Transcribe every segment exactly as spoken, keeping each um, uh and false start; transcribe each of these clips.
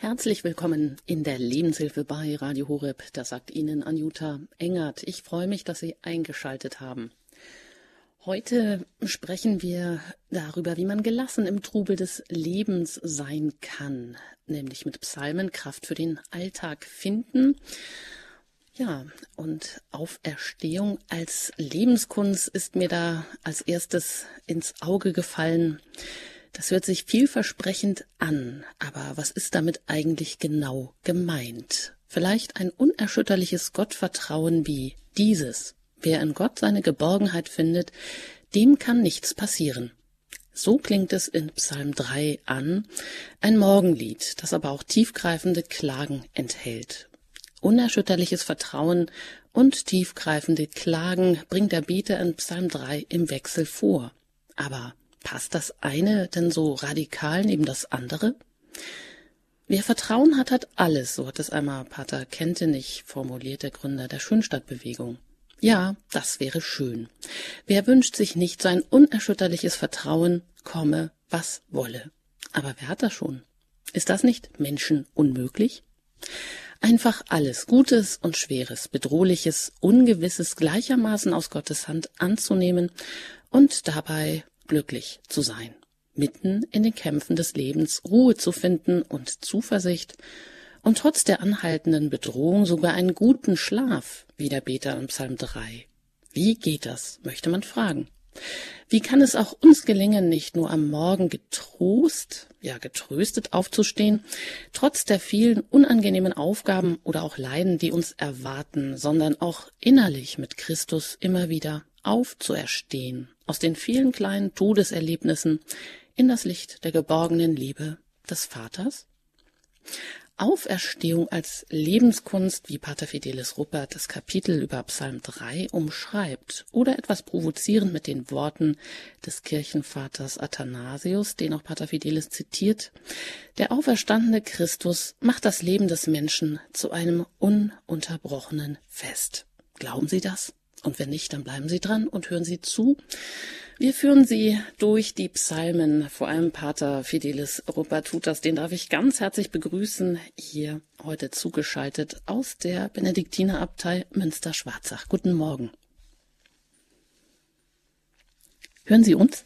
Herzlich willkommen in der Lebenshilfe bei Radio Horeb. Das sagt Ihnen Anjuta Engert. Ich freue mich, dass Sie eingeschaltet haben. Heute sprechen wir darüber, wie man gelassen im Trubel des Lebens sein kann, nämlich mit Psalmen Kraft für den Alltag finden. Ja, und Auferstehung als Lebenskunst ist mir da als erstes ins Auge gefallen. Das hört sich vielversprechend an, aber was ist damit eigentlich genau gemeint? Vielleicht ein unerschütterliches Gottvertrauen wie dieses. Wer in Gott seine Geborgenheit findet, dem kann nichts passieren. So klingt es in Psalm drei an, ein Morgenlied, das aber auch tiefgreifende Klagen enthält. Unerschütterliches Vertrauen und tiefgreifende Klagen bringt der Beter in Psalm drei im Wechsel vor. Aber passt das eine denn so radikal neben das andere? Wer Vertrauen hat, hat alles, so hat es einmal Pater Kentenich formuliert, der Gründer der Schönstadtbewegung. Ja, das wäre schön. Wer wünscht sich nicht sein unerschütterliches Vertrauen, komme, was wolle? Aber wer hat das schon? Ist das nicht Menschen unmöglich? Einfach alles, Gutes und Schweres, Bedrohliches, Ungewisses gleichermaßen aus Gottes Hand anzunehmen und dabei glücklich zu sein, mitten in den Kämpfen des Lebens Ruhe zu finden und Zuversicht und trotz der anhaltenden Bedrohung sogar einen guten Schlaf, wie der Beter in Psalm drei. Wie geht das, möchte man fragen. Wie kann es auch uns gelingen, nicht nur am Morgen getrost, ja getröstet aufzustehen, trotz der vielen unangenehmen Aufgaben oder auch Leiden, die uns erwarten, sondern auch innerlich mit Christus immer wieder aufzuerstehen, aus den vielen kleinen Todeserlebnissen in das Licht der geborgenen Liebe des Vaters? Auferstehung als Lebenskunst, wie Pater Fidelis Ruppert das Kapitel über Psalm drei umschreibt, oder etwas provozierend mit den Worten des Kirchenvaters Athanasius, den auch Pater Fidelis zitiert: Der auferstandene Christus macht das Leben des Menschen zu einem ununterbrochenen Fest. Glauben Sie das? Und wenn nicht, dann bleiben Sie dran und hören Sie zu. Wir führen Sie durch die Psalmen, vor allem Pater Fidelis Ruppert tut das, den darf ich ganz herzlich begrüßen, hier heute zugeschaltet aus der Benediktinerabtei Münster-Schwarzach. Guten Morgen. Hören Sie uns?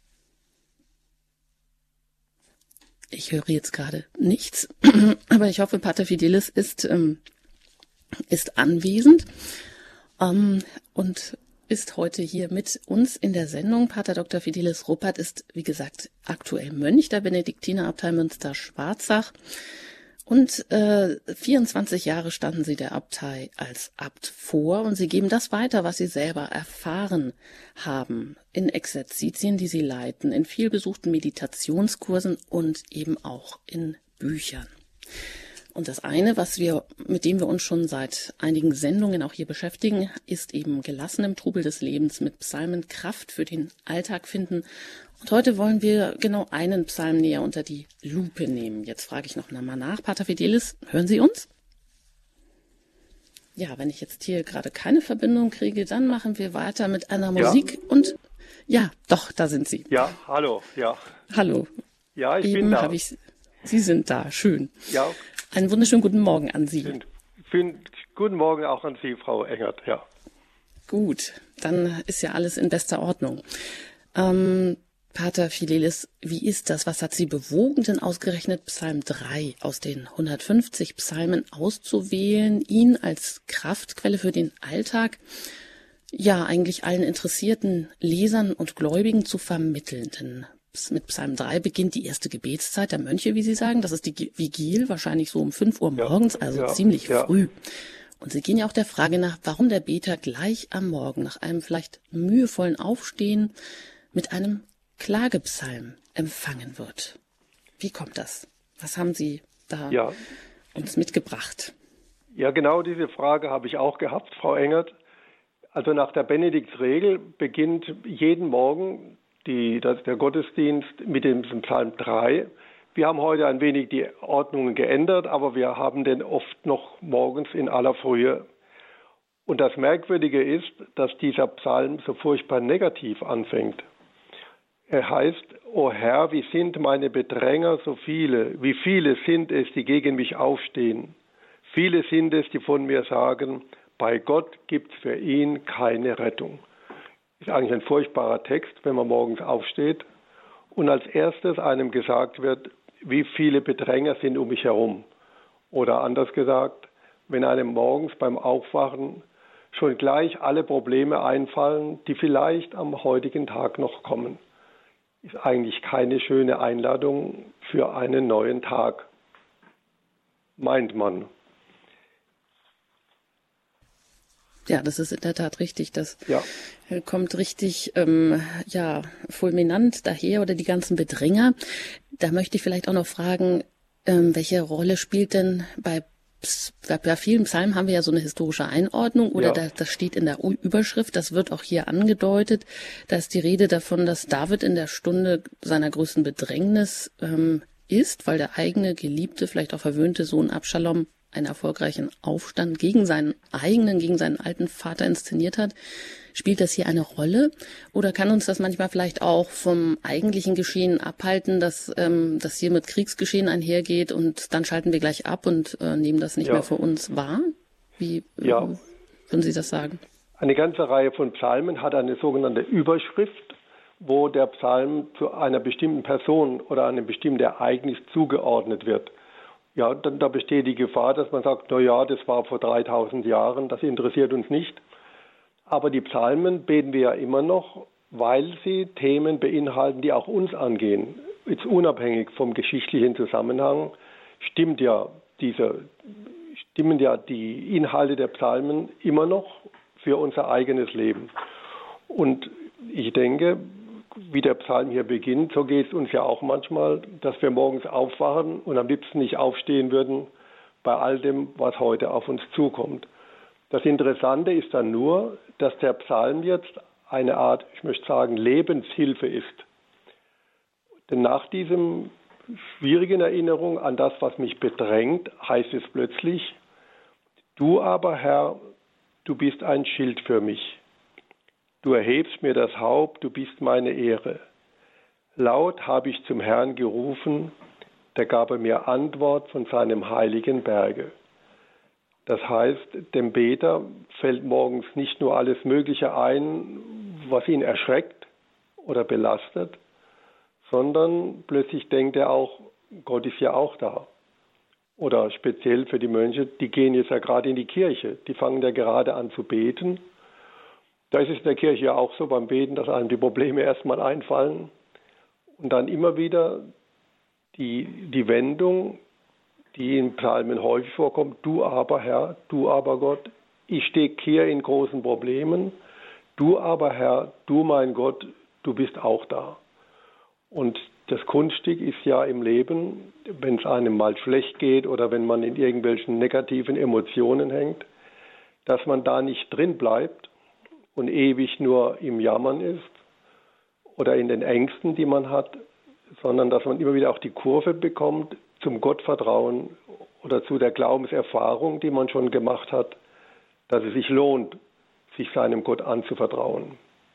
Ich höre jetzt gerade nichts, aber ich hoffe, Pater Fidelis ist, ähm, ist anwesend. Um, und ist heute hier mit uns in der Sendung. Pater Doktor Fidelis Ruppert ist, wie gesagt, aktuell Mönch der Benediktinerabtei Münster-Schwarzach. Und äh, vierundzwanzig Jahre standen sie der Abtei als Abt vor und sie geben das weiter, was sie selber erfahren haben, in Exerzitien, die sie leiten, in vielbesuchten Meditationskursen und eben auch in Büchern. Und das eine, was wir, mit dem wir uns schon seit einigen Sendungen auch hier beschäftigen, ist eben gelassen im Trubel des Lebens mit Psalmen Kraft für den Alltag finden. Und heute wollen wir genau einen Psalm näher unter die Lupe nehmen. Jetzt frage ich noch einmal nach. Pater Fidelis, hören Sie uns? Ja, wenn ich jetzt hier gerade keine Verbindung kriege, dann machen wir weiter mit einer Musik. Ja. Und ja, doch, da sind Sie. Ja, hallo, ja. Hallo. Ja, ich Eben bin da. Hab ich, Sie sind da, schön. Ja. Einen wunderschönen guten Morgen an Sie. Schönen guten Morgen auch an Sie, Frau Engert, ja. Gut, dann ist ja alles in bester Ordnung. Ähm, Pater Fidelis, wie ist das? Was hat Sie bewogen, denn ausgerechnet Psalm drei aus den hundertfünfzig Psalmen auszuwählen, ihn als Kraftquelle für den Alltag, ja, eigentlich allen interessierten Lesern und Gläubigen zu vermitteln? Denn mit Psalm drei beginnt die erste Gebetszeit der Mönche, wie Sie sagen. Das ist die Vigil, wahrscheinlich so um fünf Uhr morgens, ja, also ja, ziemlich ja. früh. Und Sie gehen ja auch der Frage nach, warum der Beter gleich am Morgen, nach einem vielleicht mühevollen Aufstehen, mit einem Klagepsalm empfangen wird. Wie kommt das? Was haben Sie da ja. uns mitgebracht? Ja, genau diese Frage habe ich auch gehabt, Frau Engert. Also nach der Benediktsregel beginnt jeden Morgen Die, das, der Gottesdienst mit dem Psalm drei. Wir haben heute ein wenig die Ordnungen geändert, aber wir haben den oft noch morgens in aller Frühe. Und das Merkwürdige ist, dass dieser Psalm so furchtbar negativ anfängt. Er heißt, O Herr, wie sind meine Bedränger so viele? Wie viele sind es, die gegen mich aufstehen? Viele sind es, die von mir sagen, bei Gott gibt's für ihn keine Rettung. Ist eigentlich ein furchtbarer Text, wenn man morgens aufsteht und als erstes einem gesagt wird, wie viele Bedränger sind um mich herum. Oder anders gesagt, wenn einem morgens beim Aufwachen schon gleich alle Probleme einfallen, die vielleicht am heutigen Tag noch kommen. Ist eigentlich keine schöne Einladung für einen neuen Tag, meint man. Ja, das ist in der Tat richtig. Das ja. kommt richtig ähm, ja, fulminant daher, oder die ganzen Bedränger. Da möchte ich vielleicht auch noch fragen, ähm, welche Rolle spielt denn bei Bei vielen Psalmen haben wir ja so eine historische Einordnung, oder ja. da, das steht in der Überschrift, das wird auch hier angedeutet, da ist die Rede davon, dass David in der Stunde seiner größten Bedrängnis ähm, ist, weil der eigene geliebte, vielleicht auch verwöhnte Sohn Abschalom einen erfolgreichen Aufstand gegen seinen eigenen, gegen seinen alten Vater inszeniert hat. Spielt das hier eine Rolle, oder kann uns das manchmal vielleicht auch vom eigentlichen Geschehen abhalten, dass ähm, das hier mit Kriegsgeschehen einhergeht und dann schalten wir gleich ab und äh, nehmen das nicht ja. mehr für uns wahr? Wie äh, ja. würden Sie das sagen? Eine ganze Reihe von Psalmen hat eine sogenannte Überschrift, wo der Psalm zu einer bestimmten Person oder einem bestimmten Ereignis zugeordnet wird. Ja, dann da besteht die Gefahr, dass man sagt, na ja, das war vor dreitausend Jahren, das interessiert uns nicht. Aber die Psalmen beten wir ja immer noch, weil sie Themen beinhalten, die auch uns angehen. Jetzt unabhängig vom geschichtlichen Zusammenhang stimmt ja diese, stimmen ja die Inhalte der Psalmen immer noch für unser eigenes Leben. Und ich denke, wie der Psalm hier beginnt, so geht es uns ja auch manchmal, dass wir morgens aufwachen und am liebsten nicht aufstehen würden bei all dem, was heute auf uns zukommt. Das Interessante ist dann nur, dass der Psalm jetzt eine Art, ich möchte sagen, Lebenshilfe ist. Denn nach diesem schwierigen Erinnerung an das, was mich bedrängt, heißt es plötzlich, du aber, Herr, du bist ein Schild für mich. Du erhebst mir das Haupt, du bist meine Ehre. Laut habe ich zum Herrn gerufen, der gab mir Antwort von seinem heiligen Berge. Das heißt, dem Beter fällt morgens nicht nur alles Mögliche ein, was ihn erschreckt oder belastet, sondern plötzlich denkt er auch, Gott ist ja auch da. Oder speziell für die Mönche, die gehen jetzt ja gerade in die Kirche, die fangen ja gerade an zu beten. Da ist es in der Kirche ja auch so beim Beten, dass einem die Probleme erstmal einfallen und dann immer wieder die, die Wendung, die in Psalmen häufig vorkommt, du aber Herr, du aber Gott, ich stecke hier in großen Problemen, du aber Herr, du mein Gott, du bist auch da. Und das Kunststück ist ja im Leben, wenn es einem mal schlecht geht oder wenn man in irgendwelchen negativen Emotionen hängt, dass man da nicht drin bleibt und ewig nur im Jammern ist oder in den Ängsten, die man hat, sondern dass man immer wieder auch die Kurve bekommt zum Gottvertrauen oder zu der Glaubenserfahrung, die man schon gemacht hat, dass es sich lohnt, sich seinem Gott anzuvertrauen.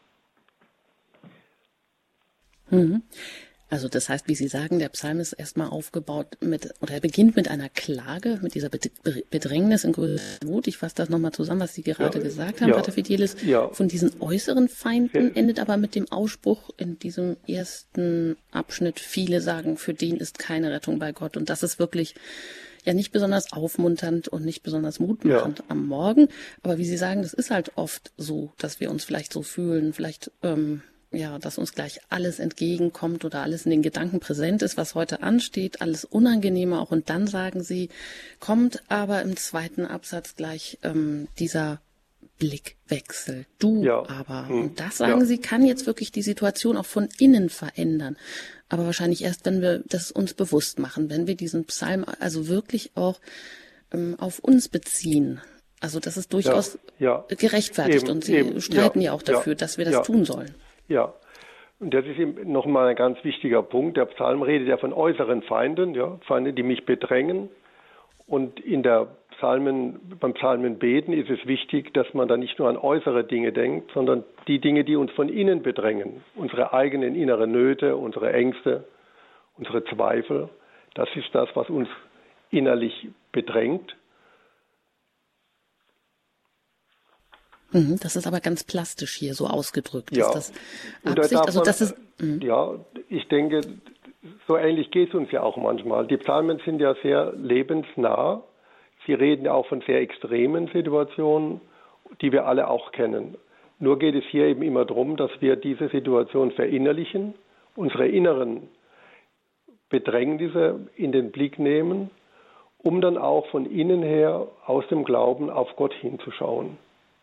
Mhm. Also das heißt, wie Sie sagen, der Psalm ist erstmal aufgebaut mit, oder er beginnt mit einer Klage, mit dieser Bedrängnis in größter Not. Ich fasse das nochmal zusammen, was Sie gerade ja, gesagt haben, ja, Pater Fidelis. Ja. Von diesen äußeren Feinden ja. endet aber mit dem Ausspruch in diesem ersten Abschnitt, viele sagen, für den ist keine Rettung bei Gott. Und das ist wirklich ja nicht besonders aufmunternd und nicht besonders mutmachend ja. am Morgen. Aber wie Sie sagen, das ist halt oft so, dass wir uns vielleicht so fühlen, vielleicht ähm, ja, dass uns gleich alles entgegenkommt oder alles in den Gedanken präsent ist, was heute ansteht, alles Unangenehme auch. Und dann sagen Sie, kommt aber im zweiten Absatz gleich ähm, dieser Blickwechsel. Du ja. aber. Hm. Und das, sagen ja. Sie, kann jetzt wirklich die Situation auch von innen verändern. Aber wahrscheinlich erst, wenn wir das uns bewusst machen, wenn wir diesen Psalm also wirklich auch ähm, auf uns beziehen. Also das ist durchaus ja. Ja. gerechtfertigt. Eben, und Sie eben. streiten ja, ja auch dafür, ja. dass wir das ja. tun sollen. Ja, und das ist nochmal ein ganz wichtiger Punkt. Der Psalm redet ja von äußeren Feinden, ja, Feinde, die mich bedrängen. Und in der Psalmen, beim Psalmenbeten ist es wichtig, dass man da nicht nur an äußere Dinge denkt, sondern die Dinge, die uns von innen bedrängen, unsere eigenen inneren Nöte, unsere Ängste, unsere Zweifel. Das ist das, was uns innerlich bedrängt. Das ist aber ganz plastisch hier so ausgedrückt. Ja, ist das Absicht? Da also man, das ist, ja, ich denke, so ähnlich geht es uns ja auch manchmal. Die Psalmen sind ja sehr lebensnah. Sie reden ja auch von sehr extremen Situationen, die wir alle auch kennen. Nur geht es hier eben immer darum, dass wir diese Situation verinnerlichen, unsere inneren Bedrängnisse in den Blick nehmen, um dann auch von innen her aus dem Glauben auf Gott hinzuschauen.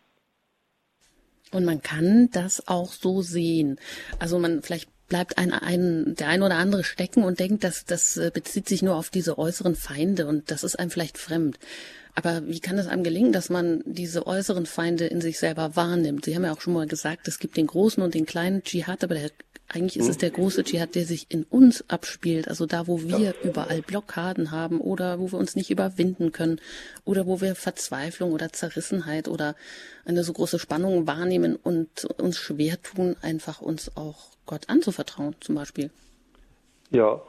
Und man kann das auch so sehen. Also man vielleicht bleibt ein, ein, der ein oder andere stecken und denkt, dass das bezieht sich nur auf diese äußeren Feinde und das ist einem vielleicht fremd. Aber wie kann es einem gelingen, dass man diese äußeren Feinde in sich selber wahrnimmt? Sie haben ja auch schon mal gesagt, es gibt den großen und den kleinen Dschihad, aber der, eigentlich ist es der große Dschihad, der sich in uns abspielt. Also da, wo wir überall Blockaden haben oder wo wir uns nicht überwinden können oder wo wir Verzweiflung oder Zerrissenheit oder eine so große Spannung wahrnehmen und uns schwer tun, einfach uns auch Gott anzuvertrauen, zum Beispiel. Ja.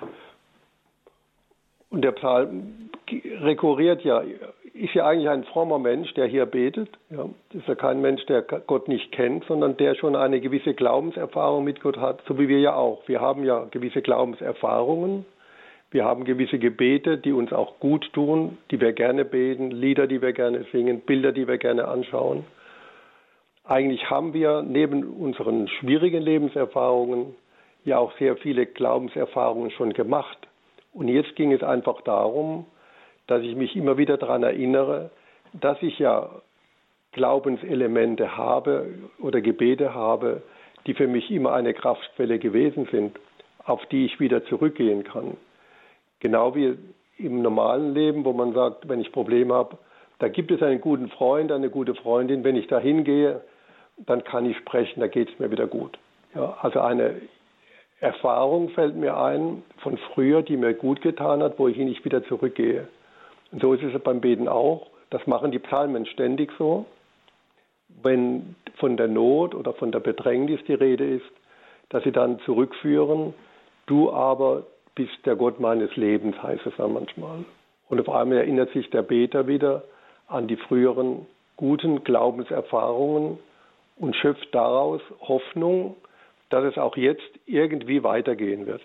Und der Psalm rekurriert ja, ist ja eigentlich ein frommer Mensch, der hier betet. Ja. Das ist ja kein Mensch, der Gott nicht kennt, sondern der schon eine gewisse Glaubenserfahrung mit Gott hat, so wie wir ja auch. Wir haben ja gewisse Glaubenserfahrungen, wir haben gewisse Gebete, die uns auch gut tun, die wir gerne beten, Lieder, die wir gerne singen, Bilder, die wir gerne anschauen. Eigentlich haben wir neben unseren schwierigen Lebenserfahrungen ja auch sehr viele Glaubenserfahrungen schon gemacht. Und jetzt ging es einfach darum, dass ich mich immer wieder daran erinnere, dass ich ja Glaubenselemente habe oder Gebete habe, die für mich immer eine Kraftquelle gewesen sind, auf die ich wieder zurückgehen kann. Genau wie im normalen Leben, wo man sagt, wenn ich Probleme habe, da gibt es einen guten Freund, eine gute Freundin, wenn ich da hingehe, dann kann ich sprechen, da geht es mir wieder gut. Ja, also eine Erfahrung fällt mir ein von früher, die mir gut getan hat, wo ich nicht wieder zurückgehe. Und so ist es beim Beten auch. Das machen die Psalmen ständig so. Wenn von der Not oder von der Bedrängnis die Rede ist, dass sie dann zurückführen, du aber bist der Gott meines Lebens, heißt es dann manchmal. Und auf einmal erinnert sich der Beter wieder an die früheren guten Glaubenserfahrungen und schöpft daraus Hoffnung, dass es auch jetzt irgendwie weitergehen wird.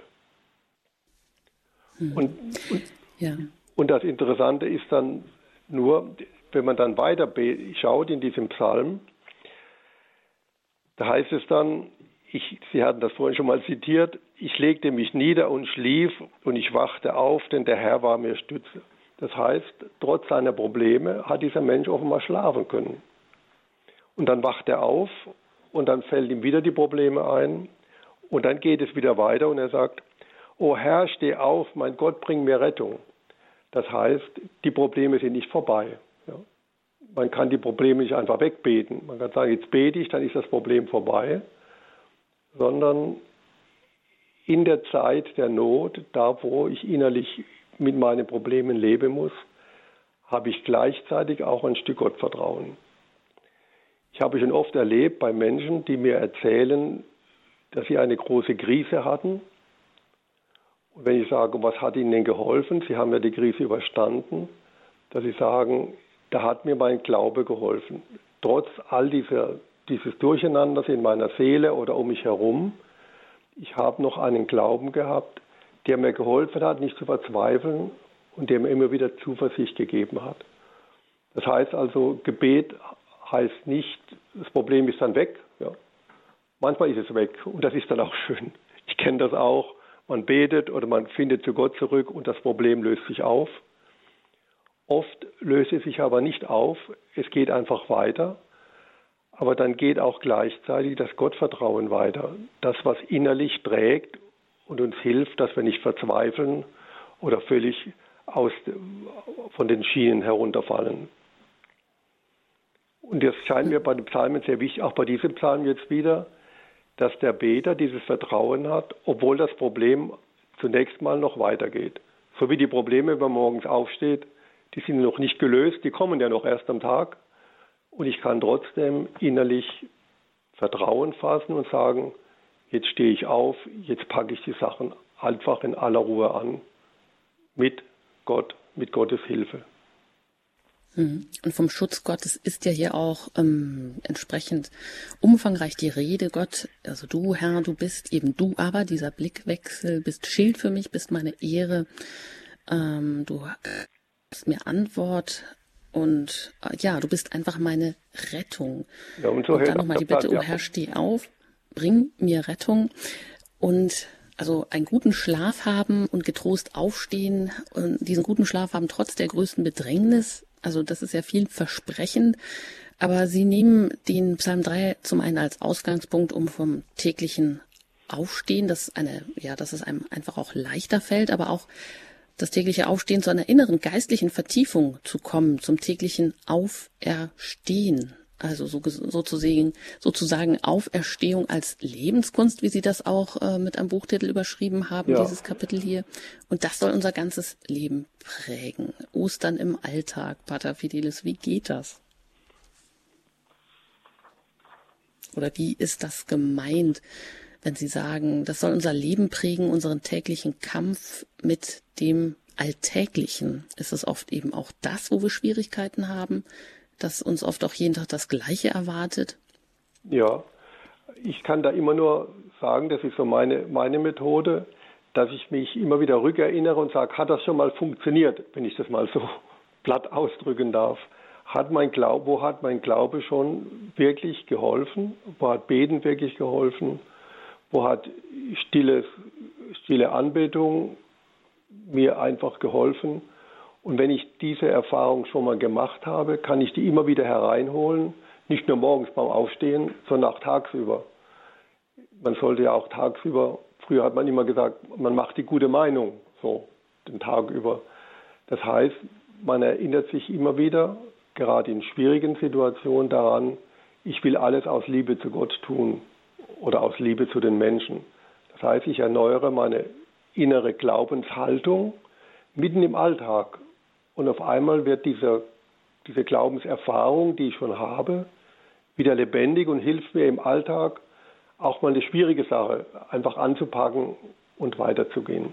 Hm. Und, und, ja. und das Interessante ist dann nur, wenn man dann weiter schaut in diesem Psalm, da heißt es dann, ich, Sie hatten das vorhin schon mal zitiert, ich legte mich nieder und schlief und ich wachte auf, denn der Herr war mir Stütze. Das heißt, trotz seiner Probleme hat dieser Mensch offenbar schlafen können. Und dann wacht er auf und dann fällt ihm wieder die Probleme ein und dann geht es wieder weiter und er sagt, O Herr, steh auf, mein Gott, bring mir Rettung. Das heißt, die Probleme sind nicht vorbei. Ja. Man kann die Probleme nicht einfach wegbeten. Man kann sagen, jetzt bete ich, dann ist das Problem vorbei. Sondern in der Zeit der Not, da wo ich innerlich mit meinen Problemen leben muss, habe ich gleichzeitig auch ein Stück Gottvertrauen. Ich habe schon oft erlebt bei Menschen, die mir erzählen, dass sie eine große Krise hatten. Und wenn ich sage, was hat ihnen denn geholfen? Sie haben ja die Krise überstanden, dass sie sagen, da hat mir mein Glaube geholfen. Trotz all dieser, dieses Durcheinanders in meiner Seele oder um mich herum, ich habe noch einen Glauben gehabt, der mir geholfen hat, nicht zu verzweifeln und der mir immer wieder Zuversicht gegeben hat. Das heißt also, Gebet heißt nicht, das Problem ist dann weg. Ja. Manchmal ist es weg und das ist dann auch schön. Ich kenne das auch. Man betet oder man findet zu Gott zurück und das Problem löst sich auf. Oft löst es sich aber nicht auf, es geht einfach weiter. Aber dann geht auch gleichzeitig das Gottvertrauen weiter. Das, was innerlich trägt und uns hilft, dass wir nicht verzweifeln oder völlig aus, von den Schienen herunterfallen. Und das scheint mir bei den Psalmen sehr wichtig, auch bei diesem Psalm jetzt wieder, dass der Beter dieses Vertrauen hat, obwohl das Problem zunächst mal noch weitergeht. So wie die Probleme, wenn man morgens aufsteht, die sind noch nicht gelöst, die kommen ja noch erst am Tag. Und ich kann trotzdem innerlich Vertrauen fassen und sagen, jetzt stehe ich auf, jetzt packe ich die Sachen einfach in aller Ruhe an, mit Gott, mit Gottes Hilfe. Und vom Schutz Gottes ist ja hier auch ähm, entsprechend umfangreich die Rede. Gott, also du Herr, du bist eben du, aber dieser Blickwechsel, bist Schild für mich, bist meine Ehre. Ähm, du gibst mir Antwort und äh, ja, du bist einfach meine Rettung. Ja, und so und dann nochmal die Bitte, oh Herr, steh auf, bring mir Rettung und also einen guten Schlaf haben und getrost aufstehen und diesen guten Schlaf haben trotz der größten Bedrängnis. Also das ist ja vielversprechend, aber Sie nehmen den Psalm drei zum einen als Ausgangspunkt, um vom täglichen Aufstehen, das eine, ja, dass es einem einfach auch leichter fällt, aber auch das tägliche Aufstehen zu einer inneren geistlichen Vertiefung zu kommen, zum täglichen Auferstehen. Also so, sozusagen, sozusagen Auferstehung als Lebenskunst, wie Sie das auch äh, mit einem Buchtitel überschrieben haben, ja. Dieses Kapitel hier. Und das soll unser ganzes Leben prägen. Ostern im Alltag, Pater Fidelis, wie geht das? Oder wie ist das gemeint, wenn Sie sagen, das soll unser Leben prägen, unseren täglichen Kampf mit dem Alltäglichen? Ist es oft eben auch das, wo wir Schwierigkeiten haben, dass uns oft auch jeden Tag das Gleiche erwartet? Ja, ich kann da immer nur sagen, das ist so meine, meine Methode, dass ich mich immer wieder rückerinnere und sage, hat das schon mal funktioniert, wenn ich das mal so platt ausdrücken darf. Hat mein Glaube, wo hat mein Glaube schon wirklich geholfen? Wo hat Beten wirklich geholfen? Wo hat stilles, stille Anbetung mir einfach geholfen? Und wenn ich diese Erfahrung schon mal gemacht habe, kann ich die immer wieder hereinholen, nicht nur morgens beim Aufstehen, sondern auch tagsüber. Man sollte ja auch tagsüber, früher hat man immer gesagt, man macht die gute Meinung, so den Tag über. Das heißt, man erinnert sich immer wieder, gerade in schwierigen Situationen daran, ich will alles aus Liebe zu Gott tun oder aus Liebe zu den Menschen. Das heißt, ich erneuere meine innere Glaubenshaltung mitten im Alltag. Und auf einmal wird diese, diese Glaubenserfahrung, die ich schon habe, wieder lebendig und hilft mir im Alltag, auch mal eine schwierige Sache einfach anzupacken und weiterzugehen.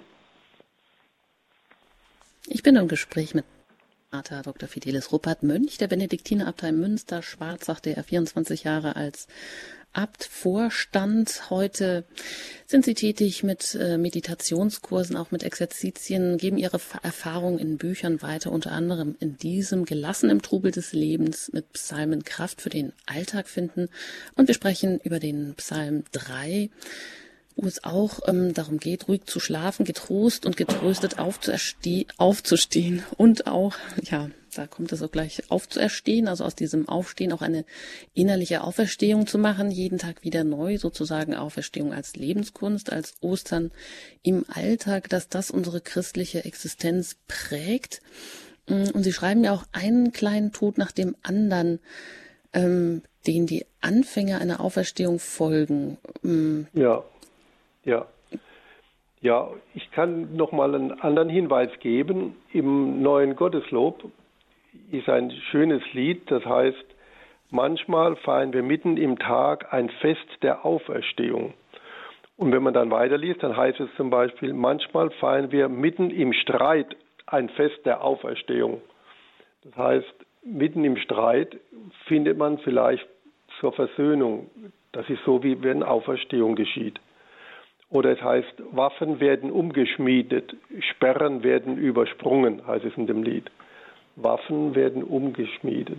Ich bin im Gespräch mit Pater Doktor Fidelis Ruppert, Mönch der Benediktinerabtei Münster-Schwarzach, der er vierundzwanzig Jahre als Abt vorstand. Heute sind Sie tätig mit äh, Meditationskursen, auch mit Exerzitien, geben Ihre Erfahrungen in Büchern weiter, unter anderem in diesem Gelassen im Trubel des Lebens mit Psalmen Kraft für den Alltag finden. Und wir sprechen über den Psalm drei, wo es auch ähm, darum geht, ruhig zu schlafen, getrost und getröstet aufzustehen und auch, ja, da kommt es auch gleich, aufzuerstehen, also aus diesem Aufstehen auch eine innerliche Auferstehung zu machen, jeden Tag wieder neu, sozusagen Auferstehung als Lebenskunst, als Ostern im Alltag, dass das unsere christliche Existenz prägt. Und Sie schreiben ja auch einen kleinen Tod nach dem anderen, ähm, den die Anfänger einer Auferstehung folgen. Ähm, ja, ja. Ja, ich kann noch mal einen anderen Hinweis geben. Im neuen Gotteslob ist ein schönes Lied, das heißt, manchmal feiern wir mitten im Tag ein Fest der Auferstehung. Und wenn man dann weiterliest, dann heißt es zum Beispiel, manchmal feiern wir mitten im Streit ein Fest der Auferstehung. Das heißt, mitten im Streit findet man vielleicht zur Versöhnung. Das ist so, wie wenn Auferstehung geschieht. Oder es heißt, Waffen werden umgeschmiedet, Sperren werden übersprungen, heißt es in dem Lied. Waffen werden umgeschmiedet.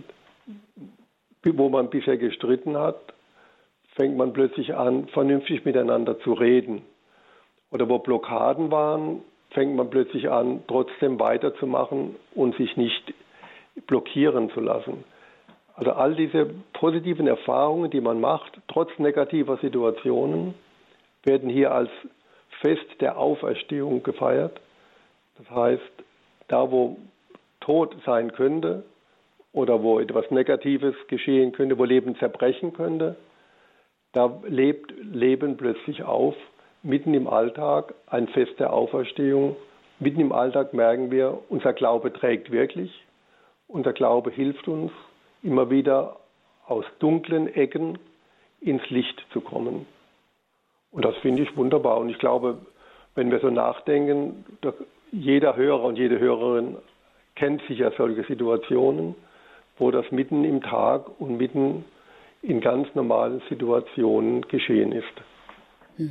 Wo man bisher gestritten hat, fängt man plötzlich an, vernünftig miteinander zu reden. Oder wo Blockaden waren, fängt man plötzlich an, trotzdem weiterzumachen und sich nicht blockieren zu lassen. Also all diese positiven Erfahrungen, die man macht, trotz negativer Situationen, werden hier als Fest der Auferstehung gefeiert. Das heißt, da wo Tod sein könnte oder wo etwas Negatives geschehen könnte, wo Leben zerbrechen könnte, da lebt Leben plötzlich auf, mitten im Alltag, ein Fest der Auferstehung. Mitten im Alltag merken wir, unser Glaube trägt wirklich. unser Glaube hilft uns, immer wieder aus dunklen Ecken ins Licht zu kommen. Und das finde ich wunderbar. Und ich glaube, wenn wir so nachdenken, jeder Hörer und jede Hörerin kennt sicher solche Situationen, wo das mitten im Tag und mitten in ganz normalen Situationen geschehen ist.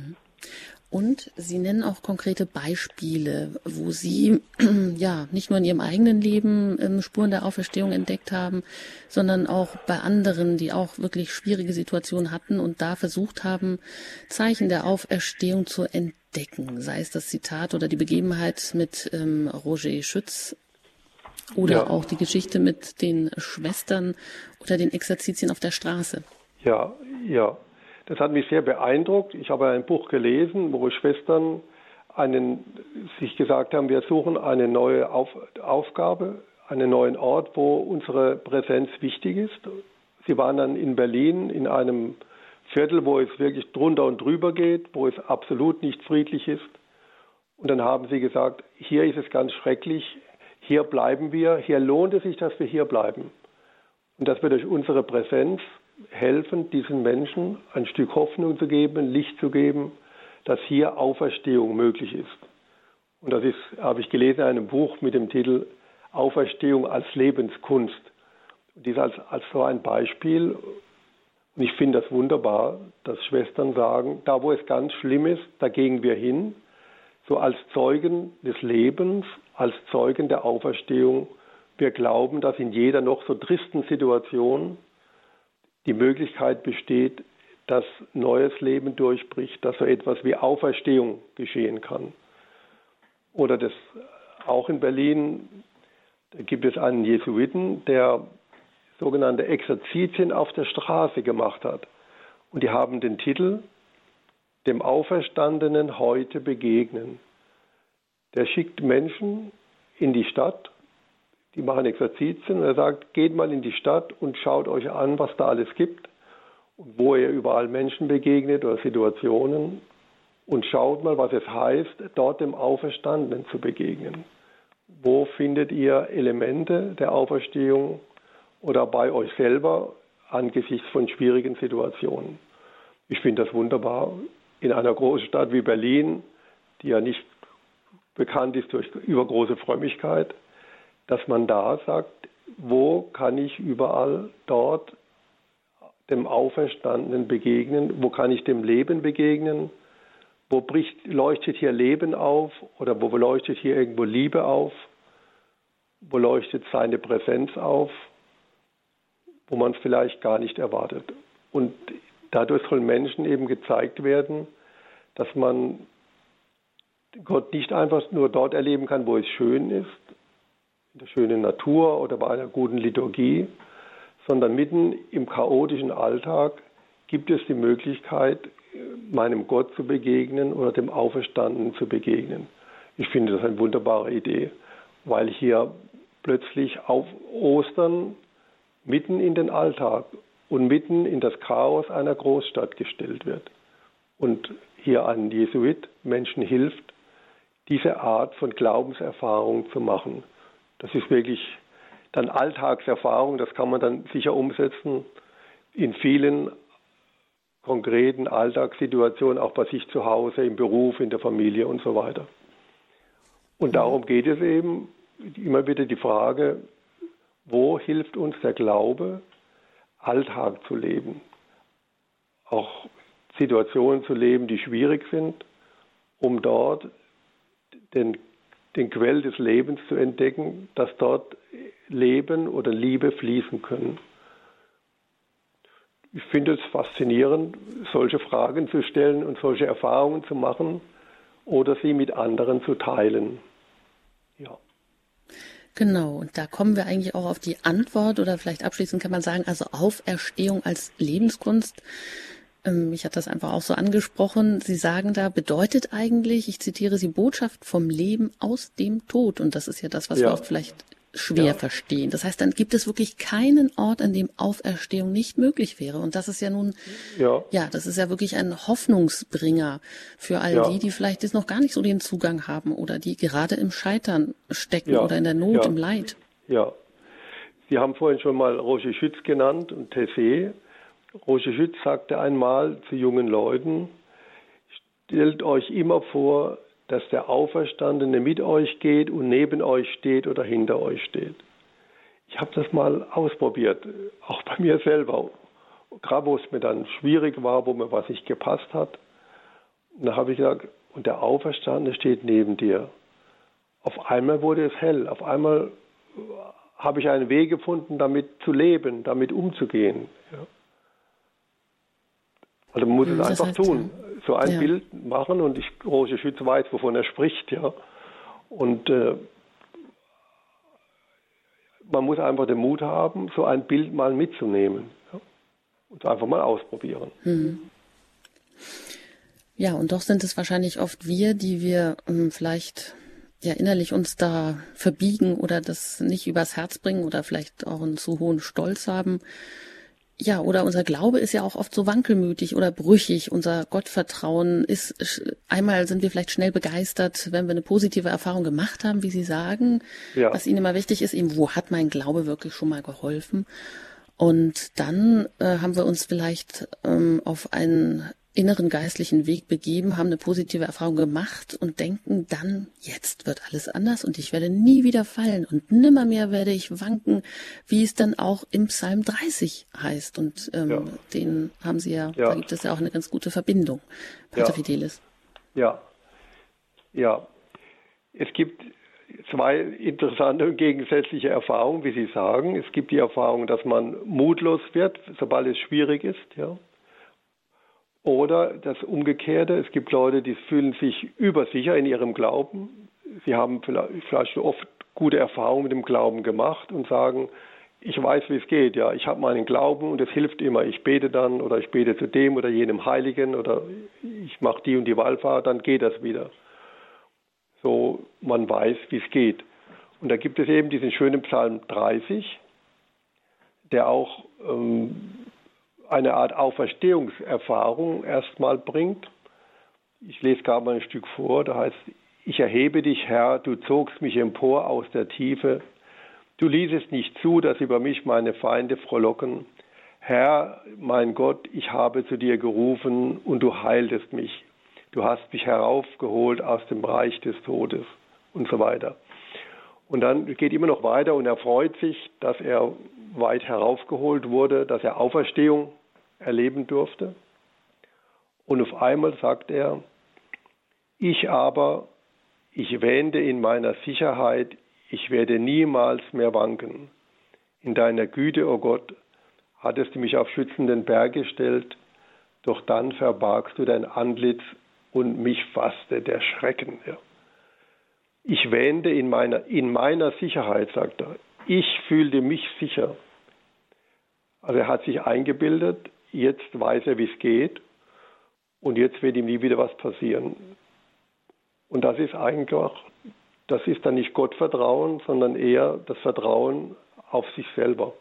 Und Sie nennen auch konkrete Beispiele, wo Sie ja nicht nur in Ihrem eigenen Leben ähm, Spuren der Auferstehung entdeckt haben, sondern auch bei anderen, die auch wirklich schwierige Situationen hatten und da versucht haben, Zeichen der Auferstehung zu entdecken. Sei es das Zitat oder die Begebenheit mit ähm, Roger Schütz oder ja. auch die Geschichte mit den Schwestern oder den Exerzitien auf der Straße. Ja, ja. Das hat mich sehr beeindruckt. Ich habe ein Buch gelesen, wo Schwestern einen, sich gesagt haben, wir suchen eine neue Auf, Aufgabe, einen neuen Ort, wo unsere Präsenz wichtig ist. Sie waren dann in Berlin in einem Viertel, wo es wirklich drunter und drüber geht, wo es absolut nicht friedlich ist. Und dann haben sie gesagt, hier ist es ganz schrecklich, hier bleiben wir, hier lohnt es sich, dass wir hier bleiben. Und dass wir durch unsere Präsenz helfen, diesen Menschen ein Stück Hoffnung zu geben, Licht zu geben, dass hier Auferstehung möglich ist. Und das ist, habe ich gelesen in einem Buch mit dem Titel Auferstehung als Lebenskunst. Und dies als, als so ein Beispiel. Und ich finde das wunderbar, dass Schwestern sagen, da wo es ganz schlimm ist, da gehen wir hin, so als Zeugen des Lebens, als Zeugen der Auferstehung. Wir glauben, dass in jeder noch so tristen Situation die Möglichkeit besteht, dass neues Leben durchbricht, dass so etwas wie Auferstehung geschehen kann. Oder das auch in Berlin, da gibt es einen Jesuiten, der sogenannte Exerzitien auf der Straße gemacht hat. Und die haben den Titel Dem Auferstandenen heute begegnen. Der schickt Menschen in die Stadt, die machen Exerzitien und er sagt, geht mal in die Stadt und schaut euch an, was da alles gibt und wo ihr überall Menschen begegnet oder Situationen und schaut mal, was es heißt, dort dem Auferstandenen zu begegnen. Wo findet ihr Elemente der Auferstehung oder bei euch selber angesichts von schwierigen Situationen? Ich finde das wunderbar. In einer Großstadt wie Berlin, die ja nicht bekannt ist durch übergroße Frömmigkeit, dass man da sagt, wo kann ich überall dort dem Auferstandenen begegnen, wo kann ich dem Leben begegnen, wo bricht, leuchtet hier Leben auf oder wo leuchtet hier irgendwo Liebe auf, wo leuchtet seine Präsenz auf, wo man es vielleicht gar nicht erwartet. Und dadurch sollen Menschen eben gezeigt werden, dass man Gott nicht einfach nur dort erleben kann, wo es schön ist, in der schönen Natur oder bei einer guten Liturgie, sondern mitten im chaotischen Alltag gibt es die Möglichkeit, meinem Gott zu begegnen oder dem Auferstandenen zu begegnen. Ich finde das eine wunderbare Idee, weil hier plötzlich auf Ostern mitten in den Alltag und mitten in das Chaos einer Großstadt gestellt wird. Und hier ein Jesuit Menschen hilft, diese Art von Glaubenserfahrung zu machen. Das ist wirklich dann Alltagserfahrung, das kann man dann sicher umsetzen in vielen konkreten Alltagssituationen, auch bei sich zu Hause, im Beruf, in der Familie und so weiter. Und darum geht es eben immer wieder die Frage, wo hilft uns der Glaube, Alltag zu leben, auch Situationen zu leben, die schwierig sind, um dort den, den Quell des Lebens zu entdecken, dass dort Leben oder Liebe fließen können. Ich finde es faszinierend, solche Fragen zu stellen und solche Erfahrungen zu machen oder sie mit anderen zu teilen. Ja. Genau, und da kommen wir eigentlich auch auf die Antwort oder vielleicht abschließend kann man sagen, also Auferstehung als Lebenskunst. Mich hat das einfach auch so angesprochen. Sie sagen da, bedeutet eigentlich, ich zitiere Sie, Botschaft vom Leben aus dem Tod. Und das ist ja das, was ja. wir oft vielleicht schwer ja. verstehen. Das heißt, dann gibt es wirklich keinen Ort, an dem Auferstehung nicht möglich wäre. Und das ist ja nun, ja, ja das ist ja wirklich ein Hoffnungsbringer für all ja. die, die vielleicht jetzt noch gar nicht so den Zugang haben oder die gerade im Scheitern stecken ja. oder in der Not, ja. im Leid. Ja, Sie haben vorhin schon mal Roger Schütz genannt und Tessé. Roger Schütz sagte einmal zu jungen Leuten, stellt euch immer vor, dass der Auferstandene mit euch geht und neben euch steht oder hinter euch steht. Ich habe das mal ausprobiert, auch bei mir selber, gerade wo es mir dann schwierig war, wo mir was nicht gepasst hat. Und da habe ich gesagt, und der Auferstandene steht neben dir. Auf einmal wurde es hell, auf einmal habe ich einen Weg gefunden, damit zu leben, damit umzugehen. Ja. Also man muss es Das einfach heißt, tun. So ein ja. Bild machen und ich, Roger Schütz weiß, wovon er spricht. Ja. Und äh, man muss einfach den Mut haben, so ein Bild mal mitzunehmen. Ja. Und einfach mal ausprobieren. Hm. Ja, und doch sind es wahrscheinlich oft wir, die wir ähm, vielleicht ja innerlich uns da verbiegen oder das nicht übers Herz bringen oder vielleicht auch einen zu hohen Stolz haben. Ja, oder unser Glaube ist ja auch oft so wankelmütig oder brüchig. Unser Gottvertrauen ist, einmal sind wir vielleicht schnell begeistert, wenn wir eine positive Erfahrung gemacht haben, wie Sie sagen, Ja. was Ihnen immer wichtig ist, eben, wo hat mein Glaube wirklich schon mal geholfen? Und dann äh, haben wir uns vielleicht ähm, auf einen inneren geistlichen Weg begeben, haben eine positive Erfahrung gemacht und denken dann, jetzt wird alles anders und ich werde nie wieder fallen und nimmermehr werde ich wanken, wie es dann auch im Psalm dreißig heißt. Und ähm, Ja. den haben Sie ja, Ja. da gibt es ja auch eine ganz gute Verbindung, Pater Ja. Fidelis. Ja, ja. Es gibt zwei interessante und gegensätzliche Erfahrungen, wie Sie sagen. Es gibt die Erfahrung, dass man mutlos wird, sobald es schwierig ist, ja. Oder das Umgekehrte, es gibt Leute, die fühlen sich übersicher in ihrem Glauben. Sie haben vielleicht oft gute Erfahrungen mit dem Glauben gemacht und sagen, ich weiß, wie es geht, ja, ich habe meinen Glauben und es hilft immer. Ich bete dann oder ich bete zu dem oder jenem Heiligen oder ich mache die und die Wallfahrt, dann geht das wieder. So, man weiß, wie es geht. Und da gibt es eben diesen schönen Psalm dreißig, der auch ähm, eine Art Auferstehungserfahrung erstmal bringt. Ich lese gerade mal ein Stück vor, da heißt, ich erhebe dich, Herr, du zogst mich empor aus der Tiefe. Du ließest nicht zu, dass über mich meine Feinde frohlocken. Herr, mein Gott, ich habe zu dir gerufen und du heiltest mich. Du hast mich heraufgeholt aus dem Reich des Todes und so weiter. Und dann geht immer noch weiter und er freut sich, dass er weit heraufgeholt wurde, dass er Auferstehung erleben durfte. Und auf einmal sagt er, ich aber, ich wähnte in meiner Sicherheit, ich werde niemals mehr wanken. In deiner Güte, o oh Gott, hattest du mich auf schützenden Berg gestellt, doch dann verbargst du dein Antlitz und mich fasste der Schrecken. Ja. Ich wähnte in meiner, in meiner Sicherheit, sagt er. Ich fühlte mich sicher. Also er hat sich eingebildet, jetzt weiß er, wie es geht und jetzt wird ihm nie wieder was passieren. Und das ist eigentlich, das ist dann nicht Gottvertrauen, sondern eher das Vertrauen auf sich selber.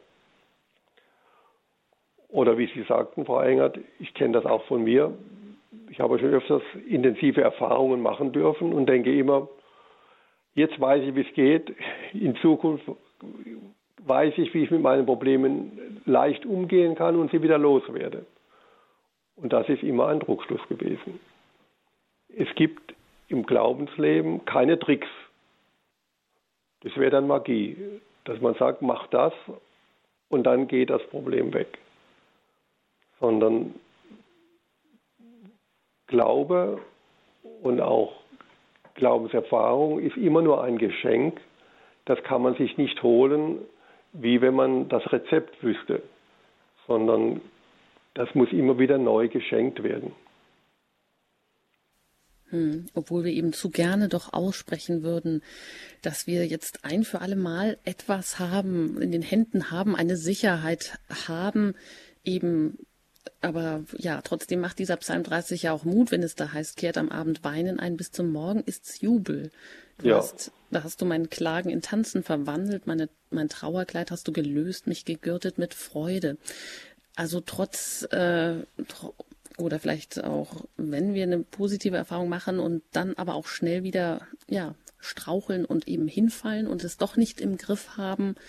Oder wie Sie sagten, Frau Engert, ich kenne das auch von mir, ich habe schon öfters intensive Erfahrungen machen dürfen und denke immer, jetzt weiß ich, wie es geht, in Zukunft weiß ich, wie ich mit meinen Problemen leicht umgehen kann und sie wieder loswerde. Und das ist immer ein Druckschluss gewesen. Es gibt im Glaubensleben keine Tricks. Das wäre dann Magie, dass man sagt, mach das und dann geht das Problem weg. Sondern Glaube und auch Glaubenserfahrung ist immer nur ein Geschenk. Das kann man sich nicht holen, wie wenn man das Rezept wüsste, sondern das muss immer wieder neu geschenkt werden. Hm, obwohl wir eben zu gerne doch aussprechen würden, dass wir jetzt ein für alle Mal etwas haben, in den Händen haben, eine Sicherheit haben, eben, aber ja, trotzdem macht dieser Psalm dreißig ja auch Mut, wenn es da heißt, kehrt am Abend weinen ein, bis zum Morgen ist's Jubel. Du Ja. hast, da hast du mein Klagen in Tanzen verwandelt, meine, mein Trauerkleid hast du gelöst, mich gegürtet mit Freude. Also trotz, äh, tro- oder vielleicht auch, wenn wir eine positive Erfahrung machen und dann aber auch schnell wieder, ja, straucheln und eben hinfallen und es doch nicht im Griff haben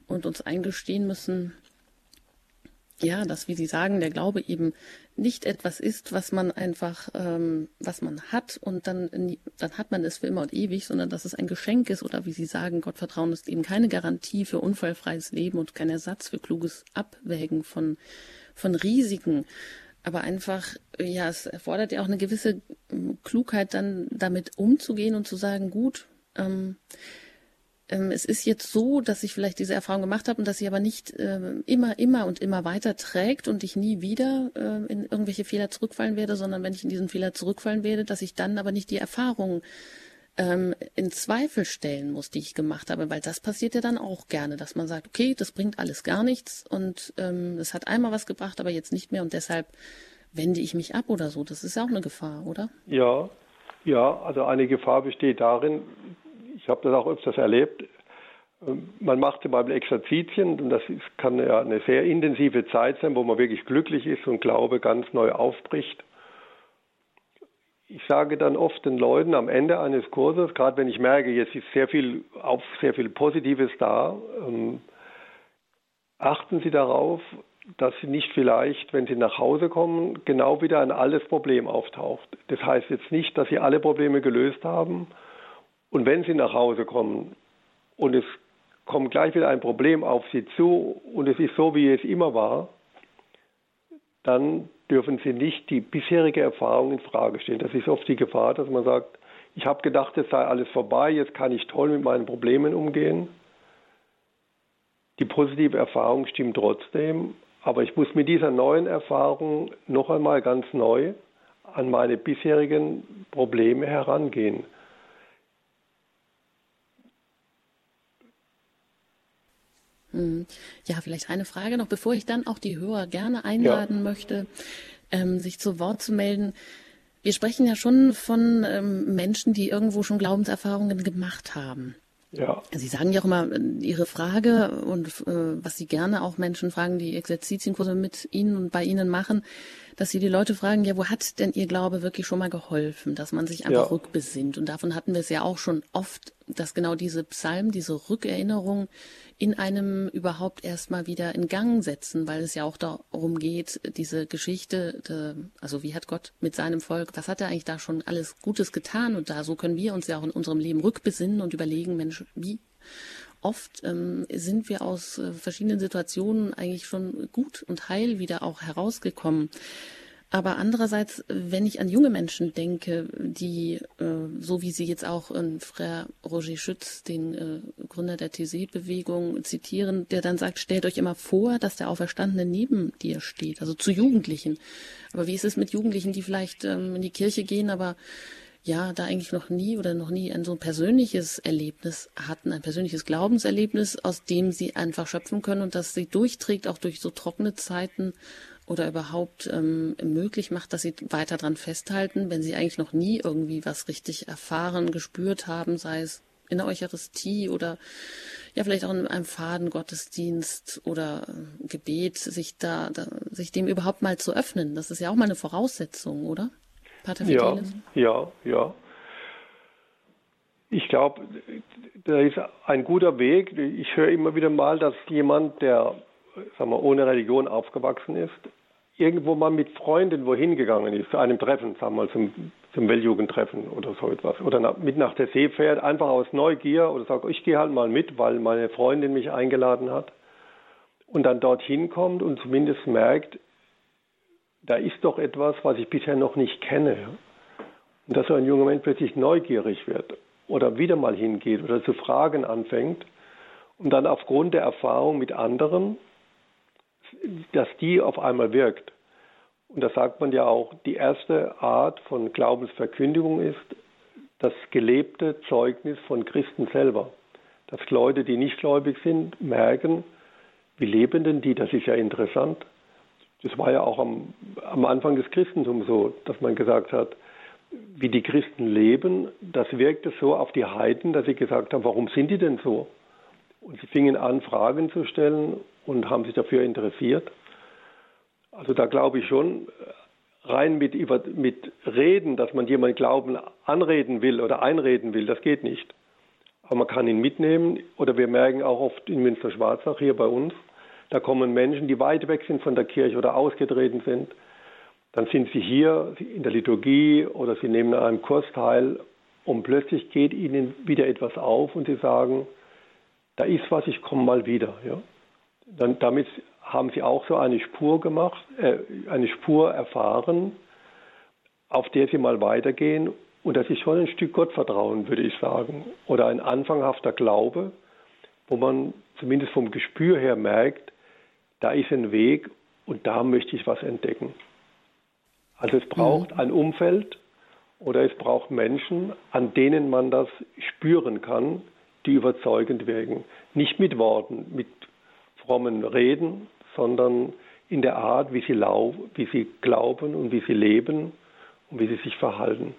und uns eingestehen müssen, ja, dass, wie Sie sagen, der Glaube eben nicht etwas ist, was man einfach, ähm, was man hat und dann, dann hat man es für immer und ewig, sondern dass es ein Geschenk ist oder wie Sie sagen, Gottvertrauen ist eben keine Garantie für unfallfreies Leben und kein Ersatz für kluges Abwägen von, von Risiken. Aber einfach, ja, es erfordert ja auch eine gewisse Klugheit, dann damit umzugehen und zu sagen, gut, ähm, es ist jetzt so, dass ich vielleicht diese Erfahrung gemacht habe und dass sie aber nicht äh, immer, immer und immer weiter trägt und ich nie wieder äh, in irgendwelche Fehler zurückfallen werde, sondern wenn ich in diesen Fehler zurückfallen werde, dass ich dann aber nicht die Erfahrung ähm, in Zweifel stellen muss, die ich gemacht habe, weil das passiert ja dann auch gerne, dass man sagt, okay, das bringt alles gar nichts und ähm, es hat einmal was gebracht, aber jetzt nicht mehr und deshalb wende ich mich ab oder so. Das ist ja auch eine Gefahr, oder? Ja, ja, also eine Gefahr besteht darin, ich habe das auch öfters erlebt. Man macht zum Beispiel Exerzitien und das ist, kann ja eine sehr intensive Zeit sein, wo man wirklich glücklich ist und Glaube ganz neu aufbricht. Ich sage dann oft den Leuten am Ende eines Kurses, gerade wenn ich merke, jetzt ist sehr viel auf sehr viel Positives da, ähm, achten Sie darauf, dass Sie nicht vielleicht, wenn Sie nach Hause kommen, genau wieder ein altes Problem auftaucht. Das heißt jetzt nicht, dass Sie alle Probleme gelöst haben. Und wenn Sie nach Hause kommen und es kommt gleich wieder ein Problem auf Sie zu und es ist so, wie es immer war, dann dürfen Sie nicht die bisherige Erfahrung in Frage stellen. Das ist oft die Gefahr, dass man sagt, ich habe gedacht, es sei alles vorbei, jetzt kann ich toll mit meinen Problemen umgehen. Die positive Erfahrung stimmt trotzdem, aber ich muss mit dieser neuen Erfahrung noch einmal ganz neu an meine bisherigen Probleme herangehen. Ja, vielleicht eine Frage noch, bevor ich dann auch die Hörer gerne einladen ja. möchte, ähm, sich zu Wort zu melden. Wir sprechen ja schon von ähm, Menschen, die irgendwo schon Glaubenserfahrungen gemacht haben. Ja. Sie sagen ja auch immer Ihre Frage und äh, was Sie gerne auch Menschen fragen, die Exerzitienkurse mit Ihnen und bei Ihnen machen, dass Sie die Leute fragen, ja, wo hat denn Ihr Glaube wirklich schon mal geholfen, dass man sich einfach ja. rückbesinnt. Und davon hatten wir es ja auch schon oft, dass genau diese Psalmen, diese Rückerinnerung in einem überhaupt erstmal wieder in Gang setzen, weil es ja auch darum geht, diese Geschichte, de, also wie hat Gott mit seinem Volk, was hat er eigentlich da schon alles Gutes getan? Und da so können wir uns ja auch in unserem Leben rückbesinnen und überlegen, Mensch, wie oft ähm, sind wir aus äh, verschiedenen Situationen eigentlich schon gut und heil wieder auch herausgekommen. Aber andererseits, wenn ich an junge Menschen denke, die, äh, so wie Sie jetzt auch äh, Frère Roger Schütz, den äh, Gründer der Taizé-Bewegung, zitieren, der dann sagt, stellt euch immer vor, dass der Auferstandene neben dir steht, also zu Jugendlichen. Aber wie ist es mit Jugendlichen, die vielleicht ähm, in die Kirche gehen, aber ja, da eigentlich noch nie oder noch nie ein so ein persönliches Erlebnis hatten, ein persönliches Glaubenserlebnis, aus dem sie einfach schöpfen können und das sie durchträgt, auch durch so trockene Zeiten oder überhaupt ähm, möglich macht, dass sie weiter dran festhalten, wenn sie eigentlich noch nie irgendwie was richtig erfahren, gespürt haben, sei es in der Eucharistie oder ja vielleicht auch in einem Fadengottesdienst oder äh, Gebet, sich da, da sich dem überhaupt mal zu öffnen. Das ist ja auch mal eine Voraussetzung, oder? Pater Fidelis? Ja, ja, ja. Ich glaube, da ist ein guter Weg. Ich höre immer wieder mal, dass jemand, der sagen wir, ohne Religion aufgewachsen ist, irgendwo mal mit Freunden wohin gegangen ist, zu einem Treffen, sagen wir mal zum, zum Weltjugendtreffen oder so etwas, oder nach, mit nach der See fährt, einfach aus Neugier oder sagt, ich gehe halt mal mit, weil meine Freundin mich eingeladen hat und dann dorthin kommt und zumindest merkt, da ist doch etwas, was ich bisher noch nicht kenne. Und dass so ein junger Mensch plötzlich neugierig wird oder wieder mal hingeht oder zu fragen anfängt und dann aufgrund der Erfahrung mit anderen, dass die auf einmal wirkt. Und da sagt man ja auch, die erste Art von Glaubensverkündigung ist das gelebte Zeugnis von Christen selber. Dass Leute, die nicht gläubig sind, merken, wie leben denn die? Das ist ja interessant. Das war ja auch am, am Anfang des Christentums so, dass man gesagt hat, wie die Christen leben, das wirkte so auf die Heiden, dass sie gesagt haben, warum sind die denn so? Und sie fingen an, Fragen zu stellen und haben sich dafür interessiert. Also da glaube ich schon, rein mit, über, mit Reden, dass man jemand Glauben anreden will oder einreden will, das geht nicht. aber man kann ihn mitnehmen. Oder wir merken auch oft in Münster-Schwarzach hier bei uns, da kommen Menschen, die weit weg sind von der Kirche oder ausgetreten sind. Dann sind sie hier in der Liturgie oder sie nehmen an einem Kurs teil und plötzlich geht ihnen wieder etwas auf und sie sagen, da ist was, ich komme mal wieder. Ja? Dann, damit haben sie auch so eine Spur gemacht, äh, eine Spur erfahren, auf der sie mal weitergehen. Und das ist schon ein Stück Gottvertrauen, würde ich sagen. Oder ein anfanghafter Glaube, wo man zumindest vom Gespür her merkt, da ist ein Weg und da möchte ich was entdecken. Also es braucht mhm. ein Umfeld oder es braucht Menschen, an denen man das spüren kann, die überzeugend wirken. Nicht mit Worten, mit frommen Reden, sondern in der Art, wie sie, lau- wie sie glauben und wie sie leben und wie sie sich verhalten.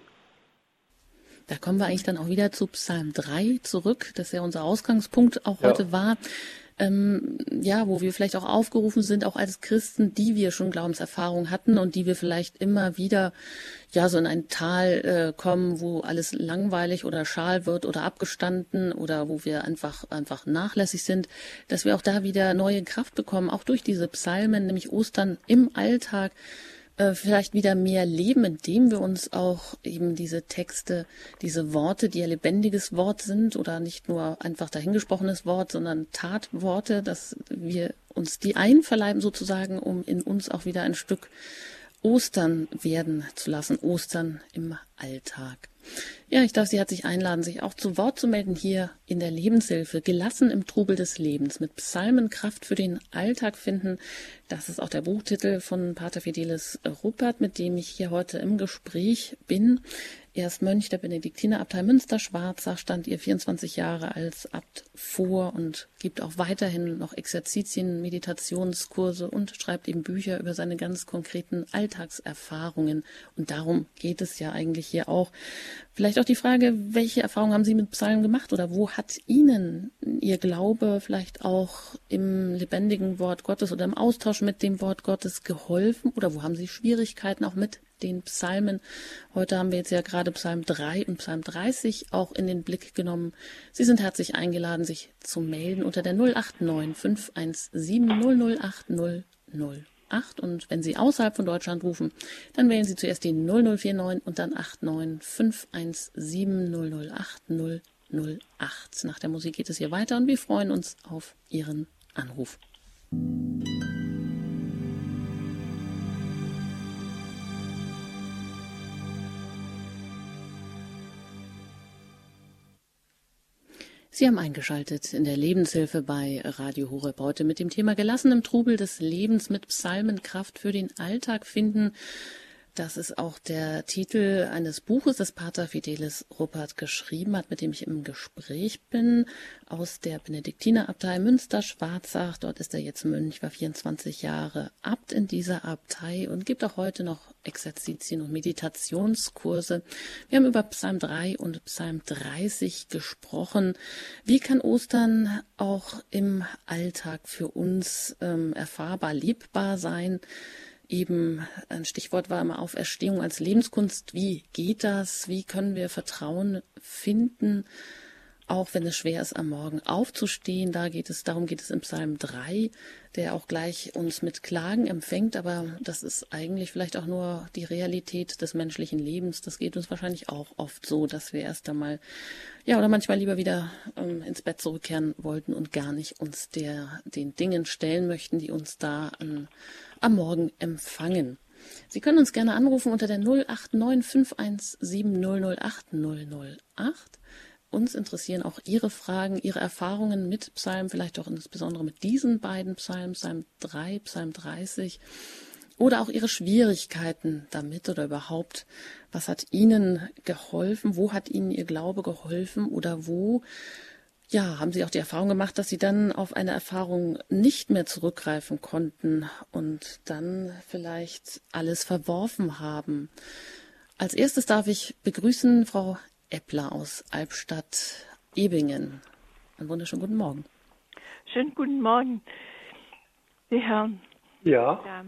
Da kommen wir eigentlich dann auch wieder zu Psalm drei zurück, das ja unser Ausgangspunkt auch ja. heute war. Ähm, ja, wo wir vielleicht auch aufgerufen sind, auch als Christen, die wir schon Glaubenserfahrung hatten und die wir vielleicht immer wieder ja so in ein Tal äh, kommen, wo alles langweilig oder schal wird oder abgestanden oder wo wir einfach einfach nachlässig sind, dass wir auch da wieder neue Kraft bekommen, auch durch diese Psalmen, nämlich Ostern im Alltag, äh, vielleicht wieder mehr leben, indem wir uns auch eben diese Texte, diese Worte, die ja lebendiges Wort sind oder nicht nur einfach dahingesprochenes Wort, sondern Tatworte, dass wir uns die einverleiben sozusagen, um in uns auch wieder ein Stück Ostern werden zu lassen, Ostern im Alltag. Ja, ich darf Sie herzlich einladen, sich auch zu Wort zu melden hier in der Lebenshilfe, gelassen im Trubel des Lebens, mit Psalmen Kraft für den Alltag finden. Das ist auch der Buchtitel von Pater Fidelis Ruppert, mit dem ich hier heute im Gespräch bin. Er ist Mönch der Benediktinerabtei Münster-Schwarzach, stand ihr vierundzwanzig Jahre als Abt vor und gibt auch weiterhin noch Exerzitien, Meditationskurse und schreibt eben Bücher über seine ganz konkreten Alltagserfahrungen. Und darum geht es ja eigentlich hier auch. Vielleicht auch die Frage, welche Erfahrungen haben Sie mit Psalmen gemacht oder wo hat Ihnen Ihr Glaube vielleicht auch im lebendigen Wort Gottes oder im Austausch mit dem Wort Gottes geholfen oder wo haben Sie Schwierigkeiten auch mit den Psalmen? Heute haben wir jetzt ja gerade Psalm drei und Psalm dreißig auch in den Blick genommen. Sie sind herzlich eingeladen, sich zu melden unter der null acht neun fünf eins sieben null null acht null null acht. Und wenn Sie außerhalb von Deutschland rufen, dann wählen Sie zuerst die null null vier neun und dann acht neun fünf eins sieben null null acht null null acht. Nach der Musik geht es hier weiter und wir freuen uns auf Ihren Anruf. Sie haben eingeschaltet in der Lebenshilfe bei Radio Horeb heute mit dem Thema Gelassen im Trubel des Lebens mit Psalmen Kraft für den Alltag finden. Das ist auch der Titel eines Buches, das Pater Fidelis Ruppert geschrieben hat, mit dem ich im Gespräch bin, aus der Benediktinerabtei Münster-Schwarzach. Dort ist er jetzt Mönch, war vierundzwanzig Jahre Abt in dieser Abtei und gibt auch heute noch Exerzitien und Meditationskurse. Wir haben über Psalm drei und Psalm dreißig gesprochen. Wie kann Ostern auch im Alltag für uns ähm, erfahrbar, lebbar sein? Eben ein Stichwort war immer Auferstehung als Lebenskunst. Wie geht das? Wie können wir Vertrauen finden, auch wenn es schwer ist, am Morgen aufzustehen? Da geht es, darum geht es im Psalm drei, der auch gleich uns mit Klagen empfängt. Aber das ist eigentlich vielleicht auch nur die Realität des menschlichen Lebens. Das geht uns wahrscheinlich auch oft so, dass wir erst einmal, ja, oder manchmal lieber wieder ähm, ins Bett zurückkehren wollten und gar nicht uns der, den Dingen stellen möchten, die uns da an am Morgen empfangen. Sie können uns gerne anrufen unter der null acht neun fünf eins sieben null null acht null null acht. Uns interessieren auch Ihre Fragen, Ihre Erfahrungen mit Psalmen, vielleicht auch insbesondere mit diesen beiden Psalmen, Psalm drei, Psalm dreißig, oder auch Ihre Schwierigkeiten damit oder überhaupt, was hat Ihnen geholfen, wo hat Ihnen Ihr Glaube geholfen oder wo Ja, haben Sie auch die Erfahrung gemacht, dass Sie dann auf eine Erfahrung nicht mehr zurückgreifen konnten und dann vielleicht alles verworfen haben? Als erstes darf ich begrüßen Frau Eppler aus Albstadt-Ebingen. Einen wunderschönen guten Morgen. Schönen guten Morgen, die Herren. Ja. Ja.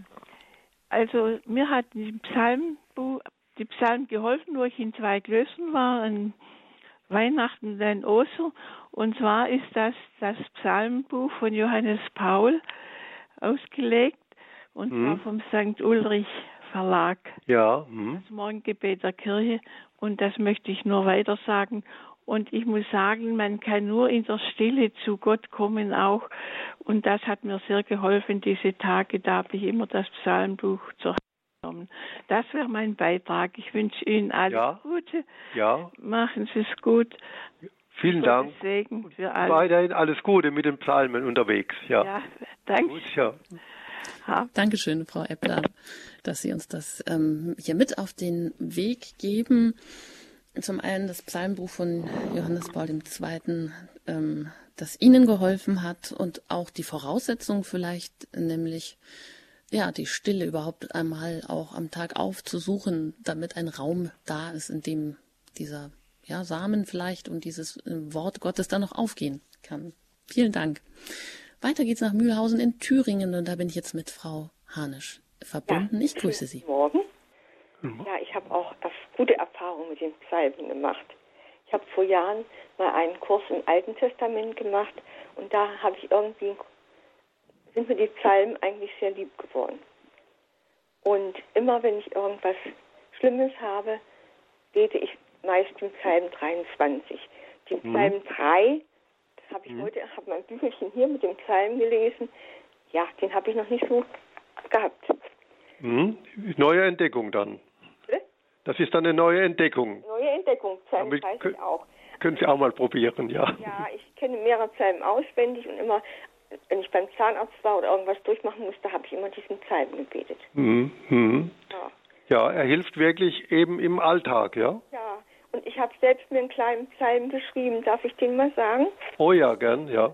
Also mir hat die Psalmen, die Psalmen geholfen, wo ich in zwei Klöstern war, in Weihnachten dein Oster. Und zwar ist das das Psalmbuch von Johannes Paul ausgelegt und Hm. zwar vom Sankt Ulrich Verlag. Ja. Hm. Das Morgengebet der Kirche. Und das möchte ich nur weiter sagen. Und ich muss sagen, man kann nur in der Stille zu Gott kommen auch. Und das hat mir sehr geholfen, diese Tage. Da habe ich immer das Psalmbuch zur Hand genommen. Das wäre mein Beitrag. Ich wünsche Ihnen alles Ja. Gute. Ja. Machen Sie es gut. Vielen Gottes Dank. Segen für alle. Weiterhin alles Gute mit den Psalmen unterwegs. Ja. Ja, danke. Gut, ja. Ja. Dankeschön, Frau Eppler, dass Sie uns das ähm, hier mit auf den Weg geben. Zum einen das Psalmbuch von Johannes Paul der Zweite., ähm, das Ihnen geholfen hat und auch die Voraussetzung vielleicht, nämlich ja die Stille überhaupt einmal auch am Tag aufzusuchen, damit ein Raum da ist, in dem dieser ja, Samen vielleicht und dieses äh, Wort Gottes dann noch aufgehen kann. Vielen Dank. Weiter geht's nach Mühlhausen in Thüringen und da bin ich jetzt mit Frau Hanisch verbunden. Ja, ich grüße Sie. Guten Morgen. Ja, ich habe auch gute Erfahrungen mit den Psalmen gemacht. Ich habe vor Jahren mal einen Kurs im Alten Testament gemacht und da habe ich irgendwie, sind mir die Psalmen eigentlich sehr lieb geworden. Und immer wenn ich irgendwas Schlimmes habe, bete ich meist den Psalm dreiundzwanzig. Den Psalm mhm. drei, das habe ich mhm. heute, habe mein Büchelchen hier mit dem Psalm gelesen. Ja, den habe ich noch nicht so gehabt. Mhm. Neue Entdeckung dann. Bitte? Das ist dann eine neue Entdeckung. Neue Entdeckung, Psalm Damit weiß ich auch. Können Sie auch mal probieren, ja. Ja, ich kenne mehrere Psalmen auswendig und immer, wenn ich beim Zahnarzt war oder irgendwas durchmachen musste, habe ich immer diesen Psalm gebetet. Mhm. Mhm. Ja. Ja, er hilft wirklich eben im Alltag, ja? Ja, und ich habe selbst mir einen kleinen Psalm geschrieben. Darf ich den mal sagen? Oh ja, gern, ja.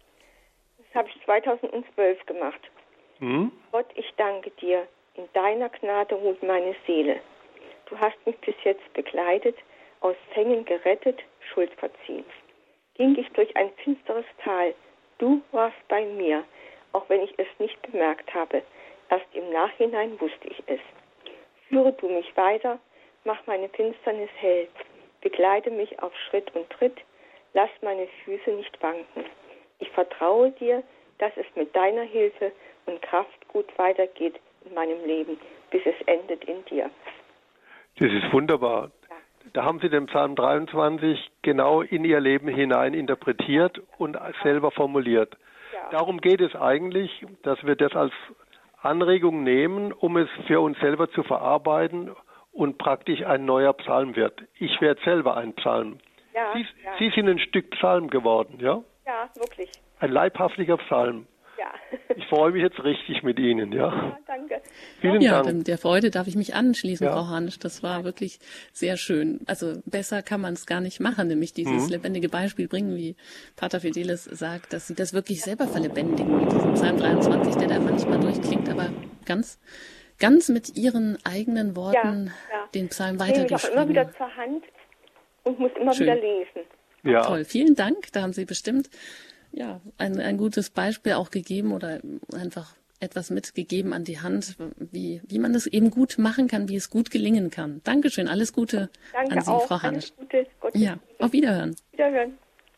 Das habe ich zweitausendzwölf gemacht. Mhm. Gott, ich danke dir. In deiner Gnade ruht meine Seele. Du hast mich bis jetzt begleitet, aus Fängen gerettet, Schuld verziehen. Ging ich durch ein finsteres Tal. Du warst bei mir, auch wenn ich es nicht bemerkt habe. Erst im Nachhinein wusste ich es. Führe du mich weiter, mach meine Finsternis hell, begleite mich auf Schritt und Tritt, lass meine Füße nicht wanken. Ich vertraue dir, dass es mit deiner Hilfe und Kraft gut weitergeht in meinem Leben, bis es endet in dir. Das ist wunderbar. Ja. Da haben Sie den Psalm dreiundzwanzig genau in Ihr Leben hinein interpretiert und selber formuliert. Ja. Darum geht es eigentlich, dass wir das als Anregung nehmen, um es für uns selber zu verarbeiten und praktisch ein neuer Psalm wird. Ich werde selber ein Psalm. Ja, Sie, ja. Sie sind ein Stück Psalm geworden, ja? Ja, wirklich. Ein leibhaftiger Psalm. Ja. Ich freue mich jetzt richtig mit Ihnen, ja? Ja, danke. Vielen ja, Dank. Der Freude darf ich mich anschließen, ja. Frau Hanisch. Das war wirklich sehr schön. Also besser kann man es gar nicht machen, nämlich dieses mhm. lebendige Beispiel bringen, wie Pater Fidelis sagt, dass Sie das wirklich selber verlebendigen mit diesem Psalm dreiundzwanzig, der da manchmal durchklingt, aber ganz, ganz mit Ihren eigenen Worten ja, ja. den Psalm weitergeschrieben. Ich habe immer wieder zur Hand und muss immer schön. wieder lesen. Ja. Toll, vielen Dank. Da haben Sie bestimmt ja, ein, ein gutes Beispiel auch gegeben oder einfach etwas mitgegeben an die Hand, wie, wie man das eben gut machen kann, wie es gut gelingen kann. Dankeschön, alles Gute Danke an Sie, auch. Frau Hanisch. Alles Gute. Gott ja, auf Wiederhören. Wiederhören.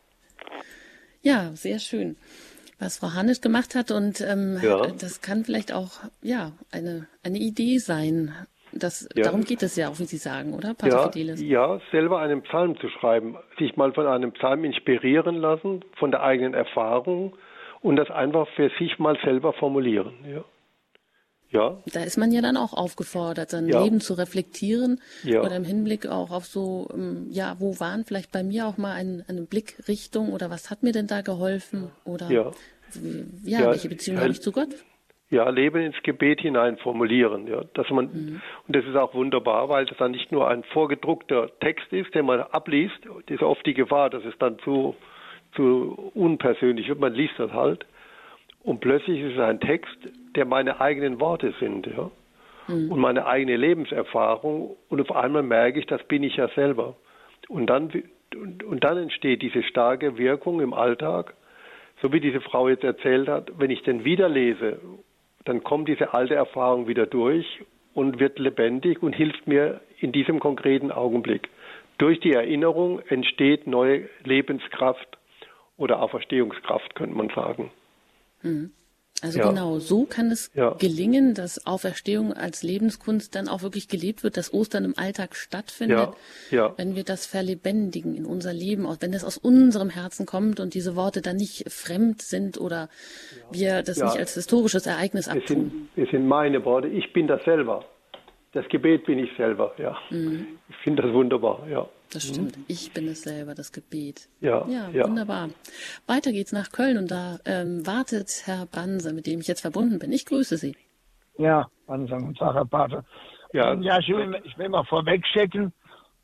Ja, sehr schön, was Frau Hanisch gemacht hat und ähm, ja. das kann vielleicht auch ja eine eine Idee sein. Das, ja. Darum geht es ja auch, wie Sie sagen, oder, Pater ja, Fidelis? Ja, selber einen Psalm zu schreiben, sich mal von einem Psalm inspirieren lassen, von der eigenen Erfahrung und das einfach für sich mal selber formulieren. Ja. Ja. Da ist man ja dann auch aufgefordert, sein ja. Leben zu reflektieren ja. oder im Hinblick auch auf so, ja, wo waren vielleicht bei mir auch mal ein, eine Blickrichtung oder was hat mir denn da geholfen oder ja, ja, ja welche Beziehung ja. habe ich zu Gott? Ja, Leben ins Gebet hinein formulieren, ja, dass man mhm. und das ist auch wunderbar, weil das dann nicht nur ein vorgedruckter Text ist, den man abliest. Das ist oft die Gefahr, dass es dann zu zu unpersönlich wird. Man liest das halt und plötzlich ist es ein Text, der meine eigenen Worte sind, ja, mhm. und meine eigene Lebenserfahrung und auf einmal merke ich, das bin ich ja selber. Und dann und, und dann entsteht diese starke Wirkung im Alltag, so wie diese Frau jetzt erzählt hat, wenn ich den wieder lese, dann kommt diese alte Erfahrung wieder durch und wird lebendig und hilft mir in diesem konkreten Augenblick. durch die Erinnerung entsteht neue Lebenskraft oder Auferstehungskraft, könnte man sagen. Mhm. Also Ja. genau, so kann es Ja. gelingen, dass Auferstehung als Lebenskunst dann auch wirklich gelebt wird, dass Ostern im Alltag stattfindet, Ja, ja. wenn wir das verlebendigen in unser Leben, auch wenn es aus unserem Herzen kommt und diese Worte dann nicht fremd sind oder wir das Ja. nicht als historisches Ereignis Es abtun. sind, es sind meine Worte. Ich bin das selber. Das Gebet bin ich selber, ja. Ich finde das wunderbar, ja. Das stimmt. Ich bin es selber, das Gebet. Ja, Ja, ja. wunderbar. Weiter geht's nach Köln und da ähm, wartet Herr Banse, mit dem ich jetzt verbunden bin. Ich grüße Sie. Ja, Ansang und Herr Pater. Ja. Ja, ich will, ich will mal vorweg checken.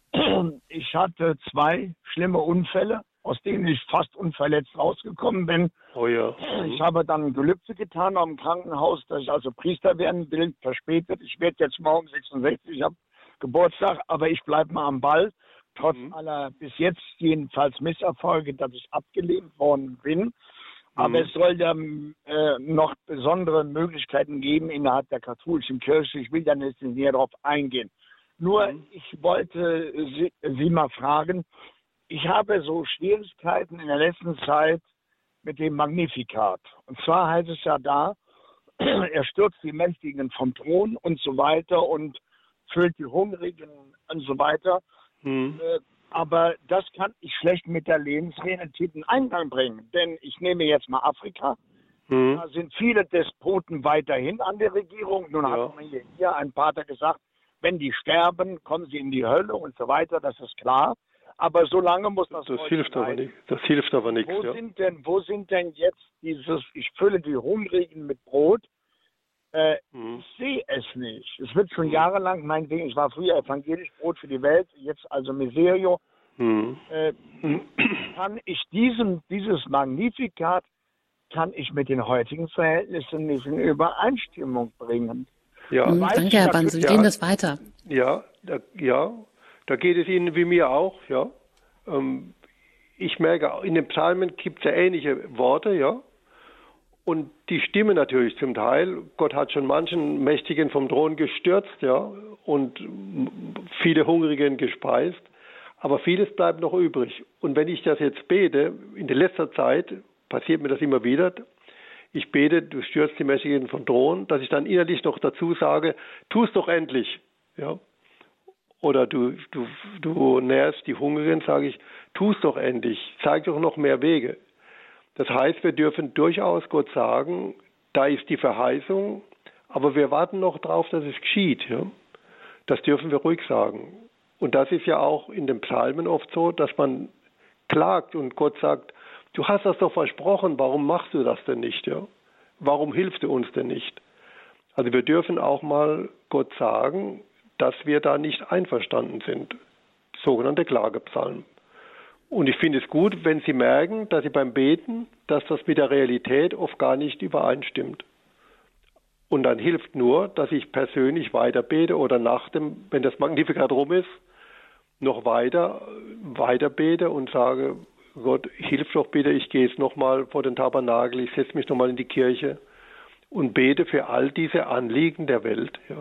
Ich hatte zwei schlimme Unfälle, aus denen ich fast unverletzt rausgekommen bin. Oh ja. Ich habe dann Gelübde getan am Krankenhaus, dass ich also Priester werden will, verspätet. Ich werde jetzt morgen sechsundsechzig, ich habe Geburtstag, aber ich bleibe mal am Ball. Trotz Mhm. aller bis jetzt jedenfalls Misserfolge, dass ich abgelehnt worden bin. Aber Mhm. es soll ja äh, noch besondere Möglichkeiten geben innerhalb der katholischen Kirche. Ich will da nicht näher darauf eingehen. Nur, Mhm. ich wollte Sie, Sie mal fragen, ich habe so Schwierigkeiten in der letzten Zeit mit dem Magnificat. Und zwar heißt es ja da, er stürzt die Mächtigen vom Thron und so weiter und füllt die Hungrigen und so weiter. Mhm. Äh, aber das kann ich schlecht mit der Lebensrealität in Einklang bringen. Denn ich nehme jetzt mal Afrika. Mhm. Da sind viele Despoten weiterhin an der Regierung. Nun Ja. hat mir hier, hier ein Pater gesagt, wenn die sterben, kommen sie in die Hölle und so weiter. Das ist klar. Aber solange muss das Das Volk hilft aber leiden. nicht. Das hilft aber nichts, Wo ja. sind denn, wo sind denn jetzt dieses, ich fülle die Hungrigen mit Brot? Äh, Mhm. Ich sehe es nicht. Es wird schon Mhm. jahrelang, meinetwegen, ich war früher evangelisch, Brot für die Welt, jetzt also Miserio. Mhm. Äh, kann ich diesem, dieses Magnificat, kann ich mit den heutigen Verhältnissen nicht in Übereinstimmung bringen. Ja. Mhm, weiß danke, ich Herr Banse. Wir ja. gehen das weiter. Ja, da, ja, da geht es Ihnen wie mir auch, ja. Ähm, ich merke, in den Psalmen gibt es ja ähnliche Worte, ja. Und die stimmen natürlich zum Teil. Gott hat schon manchen Mächtigen vom Thron gestürzt, ja, und viele Hungrigen gespeist. Aber vieles bleibt noch übrig. Und wenn ich das jetzt bete, in der letzter Zeit passiert mir das immer wieder, ich bete, du stürzt die Mächtigen vom Thron, dass ich dann innerlich noch dazu sage, tu es doch endlich, ja. Oder du, du, du nährst die Hungrigen, sage ich, tu es doch endlich, zeig doch noch mehr Wege. Das heißt, wir dürfen durchaus Gott sagen, da ist die Verheißung, aber wir warten noch drauf, dass es geschieht. Ja? Das dürfen wir ruhig sagen. Und das ist ja auch in den Psalmen oft so, dass man klagt und Gott sagt, du hast das doch versprochen, warum machst du das denn nicht? Ja? Warum hilfst du uns denn nicht? Also wir dürfen auch mal Gott sagen, dass wir da nicht einverstanden sind. Sogenannte Klagepsalmen. Und ich finde es gut, wenn Sie merken, dass Sie beim Beten, dass das mit der Realität oft gar nicht übereinstimmt. Und dann hilft nur, dass ich persönlich weiter bete oder nach dem, wenn das Magnificat rum ist, noch weiter, weiter bete und sage, Gott, hilf doch bitte, ich gehe jetzt nochmal vor den Tabernakel, ich setze mich nochmal in die Kirche und bete für all diese Anliegen der Welt. Ja.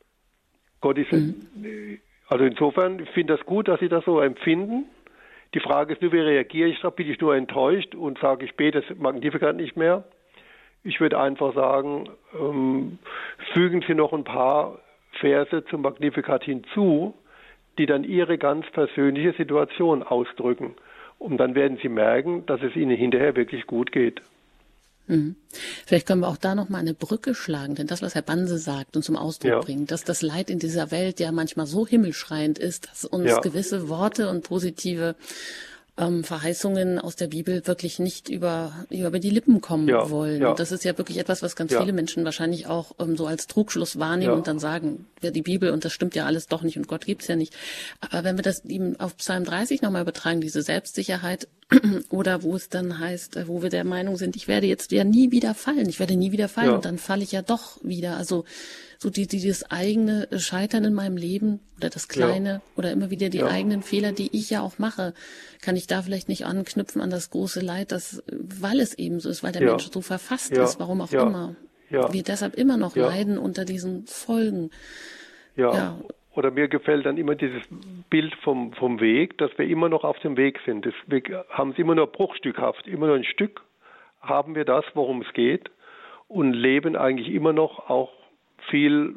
Gott ist, mhm. also insofern, ich finde das gut, dass Sie das so empfinden. Die Frage ist nur, wie reagiere ich darauf? Bin ich nur enttäuscht und sage, ich bete das Magnificat nicht mehr? Ich würde einfach sagen, ähm, fügen Sie noch ein paar Verse zum Magnificat hinzu, die dann Ihre ganz persönliche Situation ausdrücken. Und dann werden Sie merken, dass es Ihnen hinterher wirklich gut geht. Mhm. Vielleicht können wir auch da nochmal eine Brücke schlagen, denn das, was Herr Banse sagt und zum Ausdruck ja. bringt, dass das Leid in dieser Welt ja manchmal so himmelschreiend ist, dass uns ja. gewisse Worte und positive ähm, Verheißungen aus der Bibel wirklich nicht über, über die Lippen kommen ja. wollen. Ja. Und das ist ja wirklich etwas, was ganz ja. viele Menschen wahrscheinlich auch ähm, so als Trugschluss wahrnehmen ja. und dann sagen, ja, die Bibel und das stimmt ja alles doch nicht und Gott gibt's ja nicht. Aber wenn wir das eben auf Psalm dreißig nochmal übertragen, diese Selbstsicherheit, oder wo es dann heißt, wo wir der Meinung sind, ich werde jetzt ja nie wieder fallen, ich werde nie wieder fallen ja. und dann falle ich ja doch wieder. Also so die, dieses eigene Scheitern in meinem Leben oder das Kleine ja. oder immer wieder die ja. eigenen Fehler, die ich ja auch mache, kann ich da vielleicht nicht anknüpfen an das große Leid, das, weil es eben so ist, weil der ja. Mensch so verfasst ja. ist, warum auch ja. immer. Ja. Wir deshalb immer noch ja. leiden unter diesen Folgen. Ja. ja. oder mir gefällt dann immer dieses Bild vom, vom Weg, dass wir immer noch auf dem Weg sind. Das, wir haben es immer nur bruchstückhaft, immer nur ein Stück haben wir das, worum es geht, und leben eigentlich immer noch auch viel,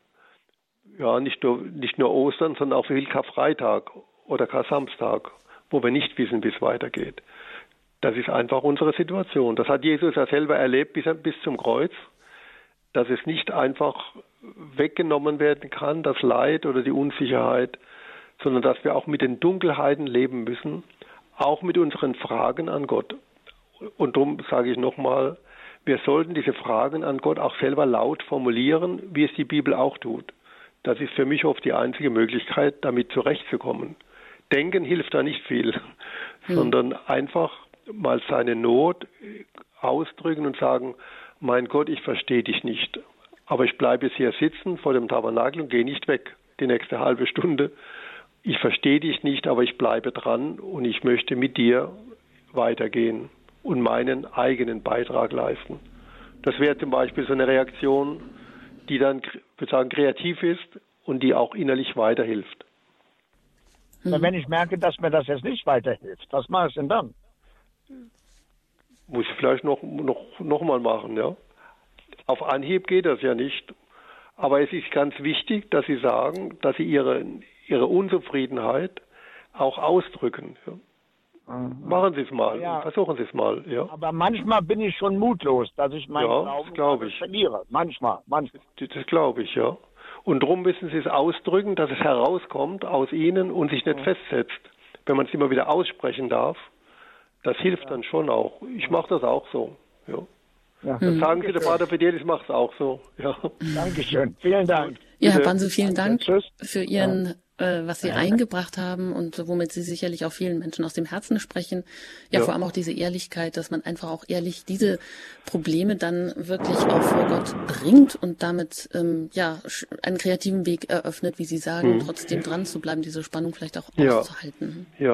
ja, nicht nur, nicht nur Ostern, sondern auch viel Karfreitag oder Kar-Samstag, wo wir nicht wissen, wie es weitergeht. Das ist einfach unsere Situation. Das hat Jesus ja selber erlebt bis, bis zum Kreuz, dass es nicht einfach weggenommen werden kann, das Leid oder die Unsicherheit, sondern dass wir auch mit den Dunkelheiten leben müssen, auch mit unseren Fragen an Gott. Und darum sage ich nochmal, wir sollten diese Fragen an Gott auch selber laut formulieren, wie es die Bibel auch tut. Das ist für mich oft die einzige Möglichkeit, damit zurechtzukommen. Denken hilft da nicht viel, hm. sondern einfach mal seine Not ausdrücken und sagen, mein Gott, ich verstehe dich nicht, aber ich bleibe jetzt hier sitzen vor dem Tabernakel und gehe nicht weg die nächste halbe Stunde. Ich verstehe dich nicht, aber ich bleibe dran und ich möchte mit dir weitergehen und meinen eigenen Beitrag leisten. Das wäre zum Beispiel so eine Reaktion, die dann, ich würde sagen, kreativ ist und die auch innerlich weiterhilft. Hm. Wenn ich merke, dass mir das jetzt nicht weiterhilft, was mache ich denn dann? Muss ich vielleicht noch, noch, noch mal machen, ja. Auf Anhieb geht das ja nicht. Aber es ist ganz wichtig, dass Sie sagen, dass Sie Ihre, Ihre Unzufriedenheit auch ausdrücken. Ja. Mhm. Machen Sie es mal, ja. Versuchen Sie es mal. Ja. Aber manchmal bin ich schon mutlos, dass ich meinen ja, Glauben glaub ich. verliere. Manchmal, manchmal. Das, das glaube ich, ja. Und darum müssen Sie es ausdrücken, dass es herauskommt aus Ihnen und sich nicht mhm. festsetzt. Wenn man es immer wieder aussprechen darf, das hilft ja. dann schon auch. Ich mache das auch so. Ja. Ja. Das sagen Sie, der Pater Fidelis macht es auch so. Ja. Dankeschön. Vielen Dank. Ja, Herr Banse, vielen Dank für Ihren, äh, was Sie ja. eingebracht haben und womit Sie sicherlich auch vielen Menschen aus dem Herzen sprechen. Ja, ja, vor allem auch diese Ehrlichkeit, dass man einfach auch ehrlich diese Probleme dann wirklich auch vor Gott bringt und damit ähm, ja einen kreativen Weg eröffnet, wie Sie sagen, mhm. trotzdem dran zu bleiben, diese Spannung vielleicht auch ja. auszuhalten. Ja.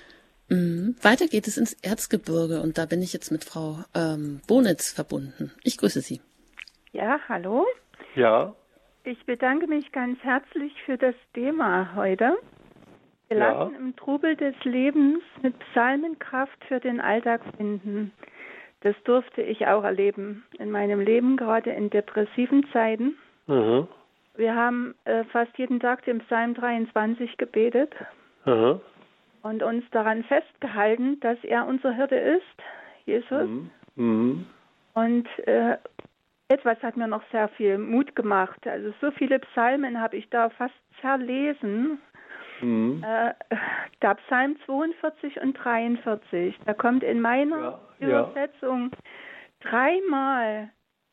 Mhm. Weiter geht es ins Erzgebirge und da bin ich jetzt mit Frau ähm, Bonitz verbunden. Ich grüße Sie. Ja, hallo. Ja. Ich bedanke mich ganz herzlich für das Thema heute. Wir ja. lassen im Trubel des Lebens mit Psalmen Kraft für den Alltag finden. Das durfte ich auch erleben in meinem Leben, gerade in depressiven Zeiten. Mhm. Wir haben äh, fast jeden Tag den Psalm dreiundzwanzig gebetet. Mhm. Und uns daran festgehalten, dass er unser Hirte ist, Jesus. Mhm. Und äh, etwas hat mir noch sehr viel Mut gemacht. Also so viele Psalmen habe ich da fast zerlesen. Mhm. Äh, der Psalm zweiundvierzig und dreiundvierzig, da kommt in meiner ja, Übersetzung ja. dreimal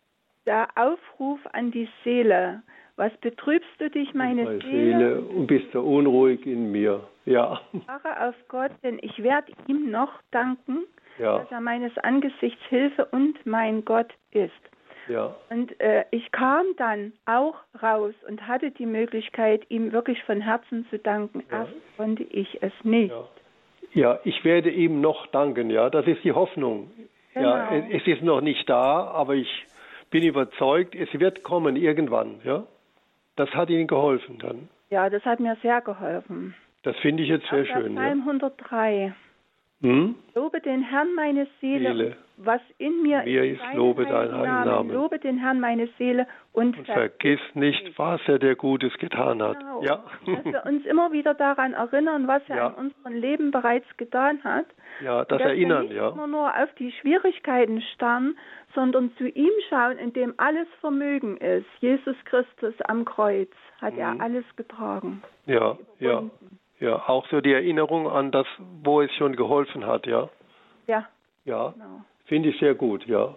der Aufruf an die Seele. Was betrübst du dich, meine, meine Seele, Seele, und bist so unruhig in mir? Ja. Harre auf Gott, denn ich werde ihm noch danken, ja. dass er meines Angesichts Hilfe und mein Gott ist. Ja. Und äh, ich kam dann auch raus und hatte die Möglichkeit, ihm wirklich von Herzen zu danken. Ja. Erst konnte ich es nicht. Ja. ja, ich werde ihm noch danken, ja, das ist die Hoffnung. Genau. Ja, es ist noch nicht da, aber ich bin überzeugt, es wird kommen irgendwann, ja. Das hat Ihnen geholfen dann? Ja, das hat mir sehr geholfen. Das finde ich jetzt sehr schön. Psalm ja. hundertdrei. Hm? Lobe den Herrn, meine Seele, Seele. was in mir, mir ist, lobe deinen heiligen Namen. Lobe den Herrn, meine Seele und, und vergiss nicht, was er dir Gutes getan hat. Genau. Ja. Dass wir uns immer wieder daran erinnern, was er ja. in unserem Leben bereits getan hat. Ja, das dass erinnern, wir nicht ja. immer nur auf die Schwierigkeiten starren, sondern zu ihm schauen, in dem alles Vermögen ist. Jesus Christus am Kreuz hat mhm. er alles getragen. Ja, ja. Ja, auch so die Erinnerung an das, wo es schon geholfen hat, ja. Ja. Ja, genau. Finde ich sehr gut, ja.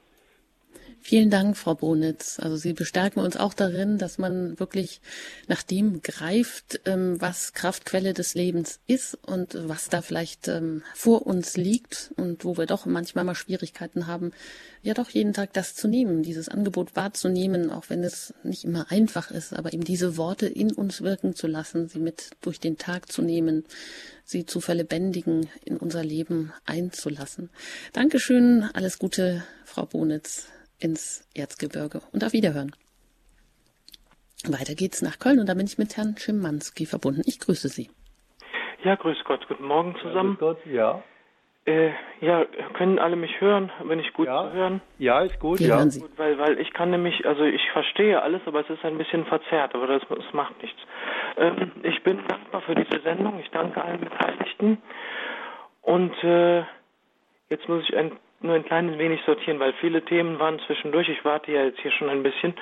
Vielen Dank, Frau Bonitz. Also Sie bestärken uns auch darin, dass man wirklich nach dem greift, was Kraftquelle des Lebens ist und was da vielleicht vor uns liegt und wo wir doch manchmal mal Schwierigkeiten haben, ja doch jeden Tag das zu nehmen, dieses Angebot wahrzunehmen, auch wenn es nicht immer einfach ist, aber eben diese Worte in uns wirken zu lassen, sie mit durch den Tag zu nehmen, sie zu verlebendigen, in unser Leben einzulassen. Dankeschön, alles Gute, Frau Bonitz, ins Erzgebirge und auf Wiederhören. Weiter geht's nach Köln und da bin ich mit Herrn Schimanski verbunden. Ich grüße Sie. Ja, grüß Gott. Guten Morgen zusammen. Ja, grüß Gott, ja. Äh, ja, können alle mich hören? Bin ich gut ja. zu hören? Ja, ist gut, Wir ja. hören Sie. Gut, weil, weil ich kann nämlich, also ich verstehe alles, aber es ist ein bisschen verzerrt, aber das, das macht nichts. Ähm, ich bin dankbar für diese Sendung. Ich danke allen Beteiligten. Und äh, jetzt muss ich ein, nur ein kleines wenig sortieren, weil viele Themen waren zwischendurch. Ich warte ja jetzt hier schon ein bisschen.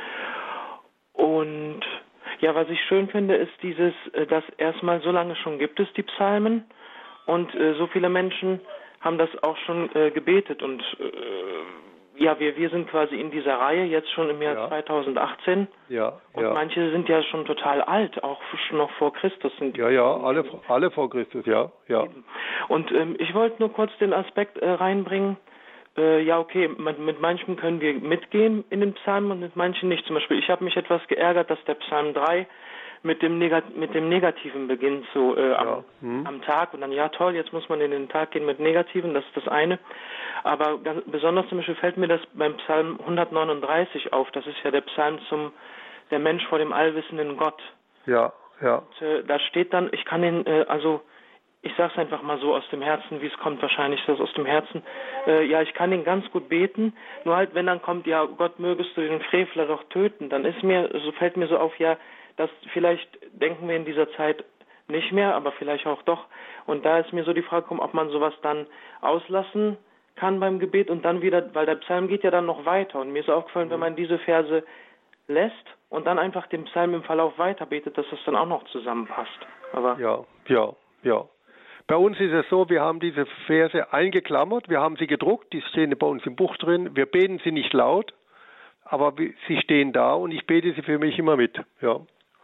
Und ja, was ich schön finde, ist dieses, dass erstmal so lange schon gibt es die Psalmen und äh, so viele Menschen haben das auch schon äh, gebetet und äh, ja, wir wir sind quasi in dieser Reihe jetzt schon im Jahr ja. zweitausendachtzehn. Ja, und ja. manche sind ja schon total alt, auch schon noch vor Christus sind. Ja, ja, alle, alle vor Christus, ja, ja. Und ähm, ich wollte nur kurz den Aspekt äh, reinbringen. Äh, ja, okay, mit, mit manchen können wir mitgehen in den Psalmen und mit manchen nicht. Zum Beispiel, ich habe mich etwas geärgert, dass der Psalm drei mit dem, Negat- mit dem Negativen beginnt, so äh, am, ja. hm. am Tag. Und dann, ja toll, jetzt muss man in den Tag gehen mit Negativen, das ist das eine. Aber ganz besonders zum Beispiel fällt mir das beim Psalm hundertneununddreißig auf. Das ist ja der Psalm zum, der Mensch vor dem allwissenden Gott. Ja, ja. Und, äh, da steht dann, ich kann den, äh, also, ich sage es einfach mal so aus dem Herzen, wie es kommt, wahrscheinlich das aus dem Herzen. Äh, ja, ich kann ihn ganz gut beten, nur halt, wenn dann kommt, ja, Gott mögest du den Frevler doch töten, dann ist mir, so fällt mir so auf, ja, das vielleicht denken wir in dieser Zeit nicht mehr, aber vielleicht auch doch. Und da ist mir so die Frage gekommen, ob man sowas dann auslassen kann beim Gebet und dann wieder, weil der Psalm geht ja dann noch weiter. Und mir ist aufgefallen, wenn man diese Verse lässt und dann einfach den Psalm im Verlauf weiterbetet, dass das dann auch noch zusammenpasst. Aber ja, ja, ja. Bei uns ist es so, wir haben diese Verse eingeklammert, wir haben sie gedruckt, die stehen bei uns im Buch drin. Wir beten sie nicht laut, aber sie stehen da und ich bete sie für mich immer mit, ja.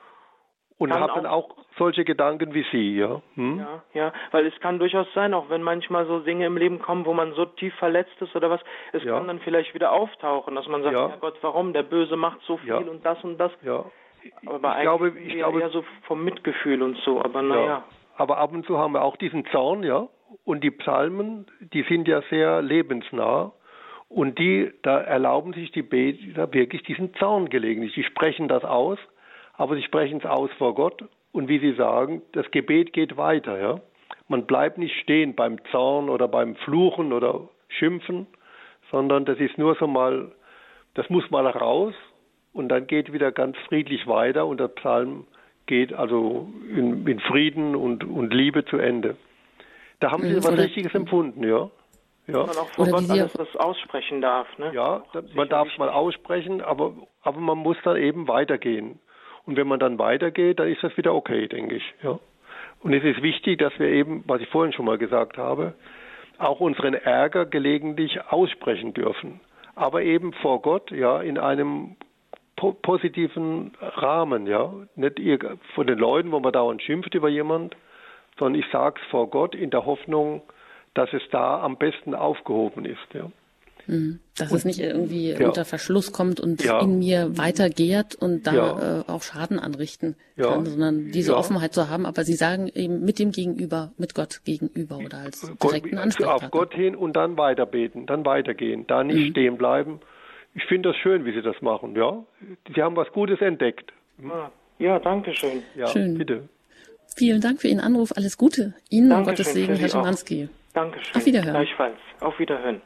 Und habe dann auch solche Gedanken wie Sie, ja. Hm? Ja, ja, weil es kann durchaus sein, auch wenn manchmal so Dinge im Leben kommen, wo man so tief verletzt ist oder was, es ja. kann dann vielleicht wieder auftauchen, dass man sagt, ja, ja Gott, warum? Der Böse macht so viel ja. und das und das. Ja. Aber ich eigentlich glaube, ich eher, glaube, eher so vom Mitgefühl und so, aber naja. Ja. Aber ab und zu haben wir auch diesen Zorn, ja. Und die Psalmen, die sind ja sehr lebensnah. Und die, da erlauben sich die Beter wirklich diesen Zorn gelegentlich. Die sprechen das aus, aber sie sprechen es aus vor Gott. Und wie Sie sagen, das Gebet geht weiter, ja. Man bleibt nicht stehen beim Zorn oder beim Fluchen oder Schimpfen, sondern das ist nur so mal, das muss mal raus und dann geht wieder ganz friedlich weiter und der Psalm geht also in, in Frieden und, und Liebe zu Ende. Da haben Sie mhm, was Richtiges empfunden, ja. Ja. Man auch vor oder Gott alles das aussprechen darf, ne? Ja, man darf es mal aussprechen, aber, aber man muss dann eben weitergehen. Und wenn man dann weitergeht, dann ist das wieder okay, denke ich. Ja. Und es ist wichtig, dass wir eben, was ich vorhin schon mal gesagt habe, auch unseren Ärger gelegentlich aussprechen dürfen. Aber eben vor Gott, ja, in einem po- positiven Rahmen, ja. Nicht von den Leuten, wo man dauernd schimpft über jemand, sondern ich sage es vor Gott in der Hoffnung, dass es da am besten aufgehoben ist, ja. Dass und, es nicht irgendwie ja. unter Verschluss kommt und ja. in mir weitergärt und da ja. äh, auch Schaden anrichten ja. kann, sondern diese ja. Offenheit zu haben. Aber Sie sagen eben mit dem Gegenüber, mit Gott gegenüber oder als direkten Gott, Ansprechpartner. Auf Gott hin und dann weiterbeten, dann weitergehen, da nicht mhm. stehen bleiben. Ich finde das schön, wie Sie das machen, ja. Sie haben was Gutes entdeckt. Ah, ja, danke schön. Ja, schön. Bitte. Vielen Dank für Ihren Anruf. Alles Gute. Ihnen Dankeschön, Gottes Segen, Herr Schimanski. Dankeschön. Auf Wiederhören. Gleichfalls. Auf Wiederhören.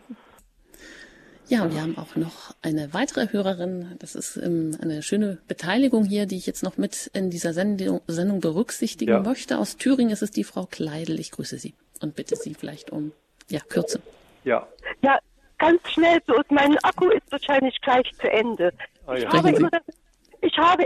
Ja, und wir haben auch noch eine weitere Hörerin. Das ist ähm, eine schöne Beteiligung hier, die ich jetzt noch mit in dieser Sendung, Sendung berücksichtigen ja. möchte. Aus Thüringen ist es die Frau Kleidel. Ich grüße Sie und bitte Sie vielleicht um ja, Kürze. Ja. Ja, ganz schnell bloß. Mein Akku ist wahrscheinlich gleich zu Ende. Ah, ja. Ich habe immer das, ich habe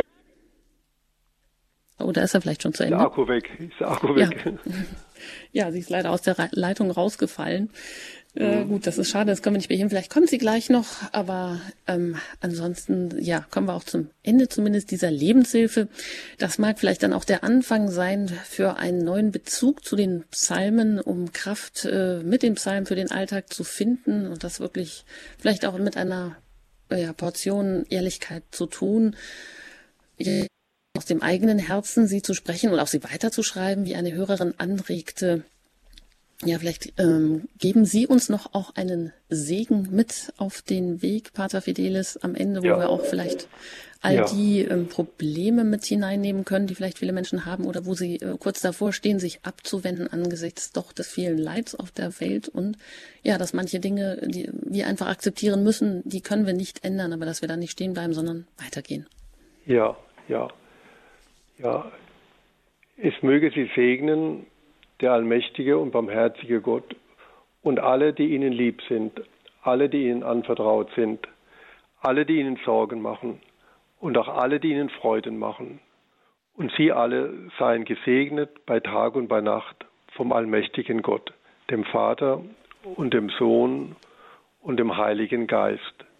Oh, da ist er vielleicht schon zu Ende. Der Akku weg. Ist der Akku weg. Ja, ja, sie ist leider aus der Leitung rausgefallen. Äh, gut, das ist schade, das können wir nicht beheben. Vielleicht kommt sie gleich noch, aber ähm, ansonsten, ja, kommen wir auch zum Ende zumindest dieser Lebenshilfe. Das mag vielleicht dann auch der Anfang sein für einen neuen Bezug zu den Psalmen, um Kraft äh, mit dem Psalm für den Alltag zu finden und das wirklich vielleicht auch mit einer äh, ja, Portion Ehrlichkeit zu tun. Ja, aus dem eigenen Herzen sie zu sprechen und auch sie weiterzuschreiben, wie eine Hörerin anregte. Ja, vielleicht ähm, geben Sie uns noch auch einen Segen mit auf den Weg, Pater Fidelis, am Ende, wo ja. wir auch vielleicht all ja. die ähm, Probleme mit hineinnehmen können, die vielleicht viele Menschen haben oder wo sie äh, kurz davor stehen, sich abzuwenden angesichts doch des vielen Leids auf der Welt und ja, dass manche Dinge, die wir einfach akzeptieren müssen, die können wir nicht ändern, aber dass wir da nicht stehen bleiben, sondern weitergehen. Ja, ja, ja. Es möge Sie segnen, der allmächtige und barmherzige Gott und alle, die Ihnen lieb sind, alle, die Ihnen anvertraut sind, alle, die Ihnen Sorgen machen und auch alle, die Ihnen Freuden machen. Und Sie alle seien gesegnet bei Tag und bei Nacht vom allmächtigen Gott, dem Vater und dem Sohn und dem Heiligen Geist.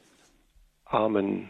Amen.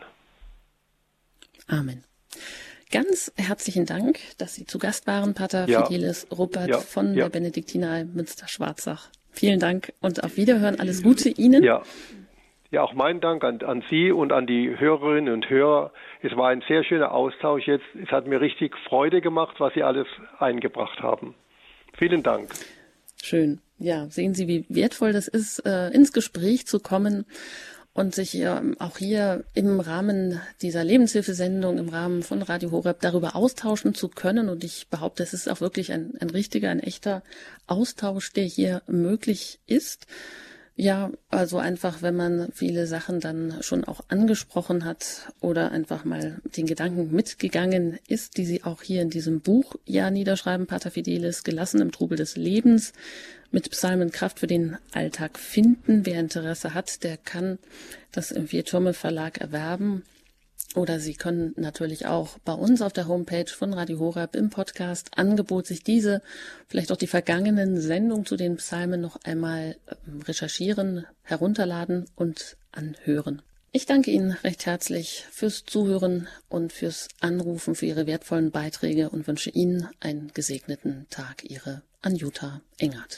Amen. Ganz herzlichen Dank, dass Sie zu Gast waren, Pater ja. Fidelis Ruppert ja. von ja. der Benediktinei Münster-Schwarzach. Vielen Dank und auf Wiederhören. Alles Gute Ihnen. Ja, ja auch mein Dank an, an Sie und an die Hörerinnen und Hörer. Es war ein sehr schöner Austausch jetzt. Es hat mir richtig Freude gemacht, was Sie alles eingebracht haben. Vielen Dank. Schön. Ja, sehen Sie, wie wertvoll das ist, äh, ins Gespräch zu kommen. Und sich äh, auch hier im Rahmen dieser Lebenshilfesendung, im Rahmen von Radio Horeb darüber austauschen zu können. Und ich behaupte, es ist auch wirklich ein, ein richtiger, ein echter Austausch, der hier möglich ist. Ja, also einfach, wenn man viele Sachen dann schon auch angesprochen hat oder einfach mal den Gedanken mitgegangen ist, die Sie auch hier in diesem Buch ja niederschreiben, Pater Fidelis, Gelassen im Trubel des Lebens, mit Psalmen Kraft für den Alltag finden. Wer Interesse hat, der kann das im Vier Türme Verlag erwerben. Oder Sie können natürlich auch bei uns auf der Homepage von Radio Horeb im Podcast Angebot sich diese, vielleicht auch die vergangenen Sendungen zu den Psalmen noch einmal recherchieren, herunterladen und anhören. Ich danke Ihnen recht herzlich fürs Zuhören und fürs Anrufen, für Ihre wertvollen Beiträge und wünsche Ihnen einen gesegneten Tag. Ihre Anjuta Engert.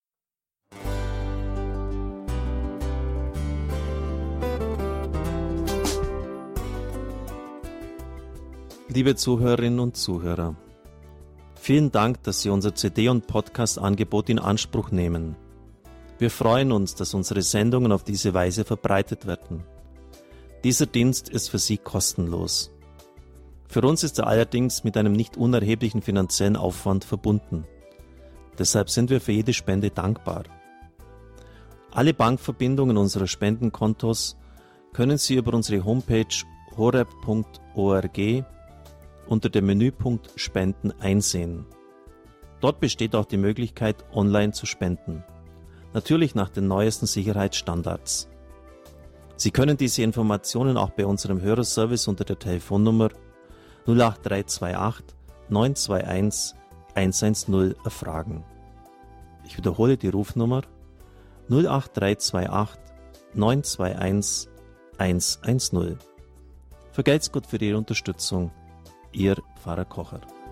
Liebe Zuhörerinnen und Zuhörer, vielen Dank, dass Sie unser C D- und Podcast-Angebot in Anspruch nehmen. Wir freuen uns, dass unsere Sendungen auf diese Weise verbreitet werden. Dieser Dienst ist für Sie kostenlos. Für uns ist er allerdings mit einem nicht unerheblichen finanziellen Aufwand verbunden. Deshalb sind wir für jede Spende dankbar. Alle Bankverbindungen unserer Spendenkontos können Sie über unsere Homepage horeb punkt org unter dem Menüpunkt Spenden einsehen. Dort besteht auch die Möglichkeit, online zu spenden. Natürlich nach den neuesten Sicherheitsstandards. Sie können diese Informationen auch bei unserem Hörerservice unter der Telefonnummer null acht drei zwei acht neun zwei eins eins eins null erfragen. Ich wiederhole die Rufnummer null acht drei zwei acht neun zwei eins eins eins null. Vergelt's Gott für Ihre Unterstützung. Ihr Pfarrer Kocher.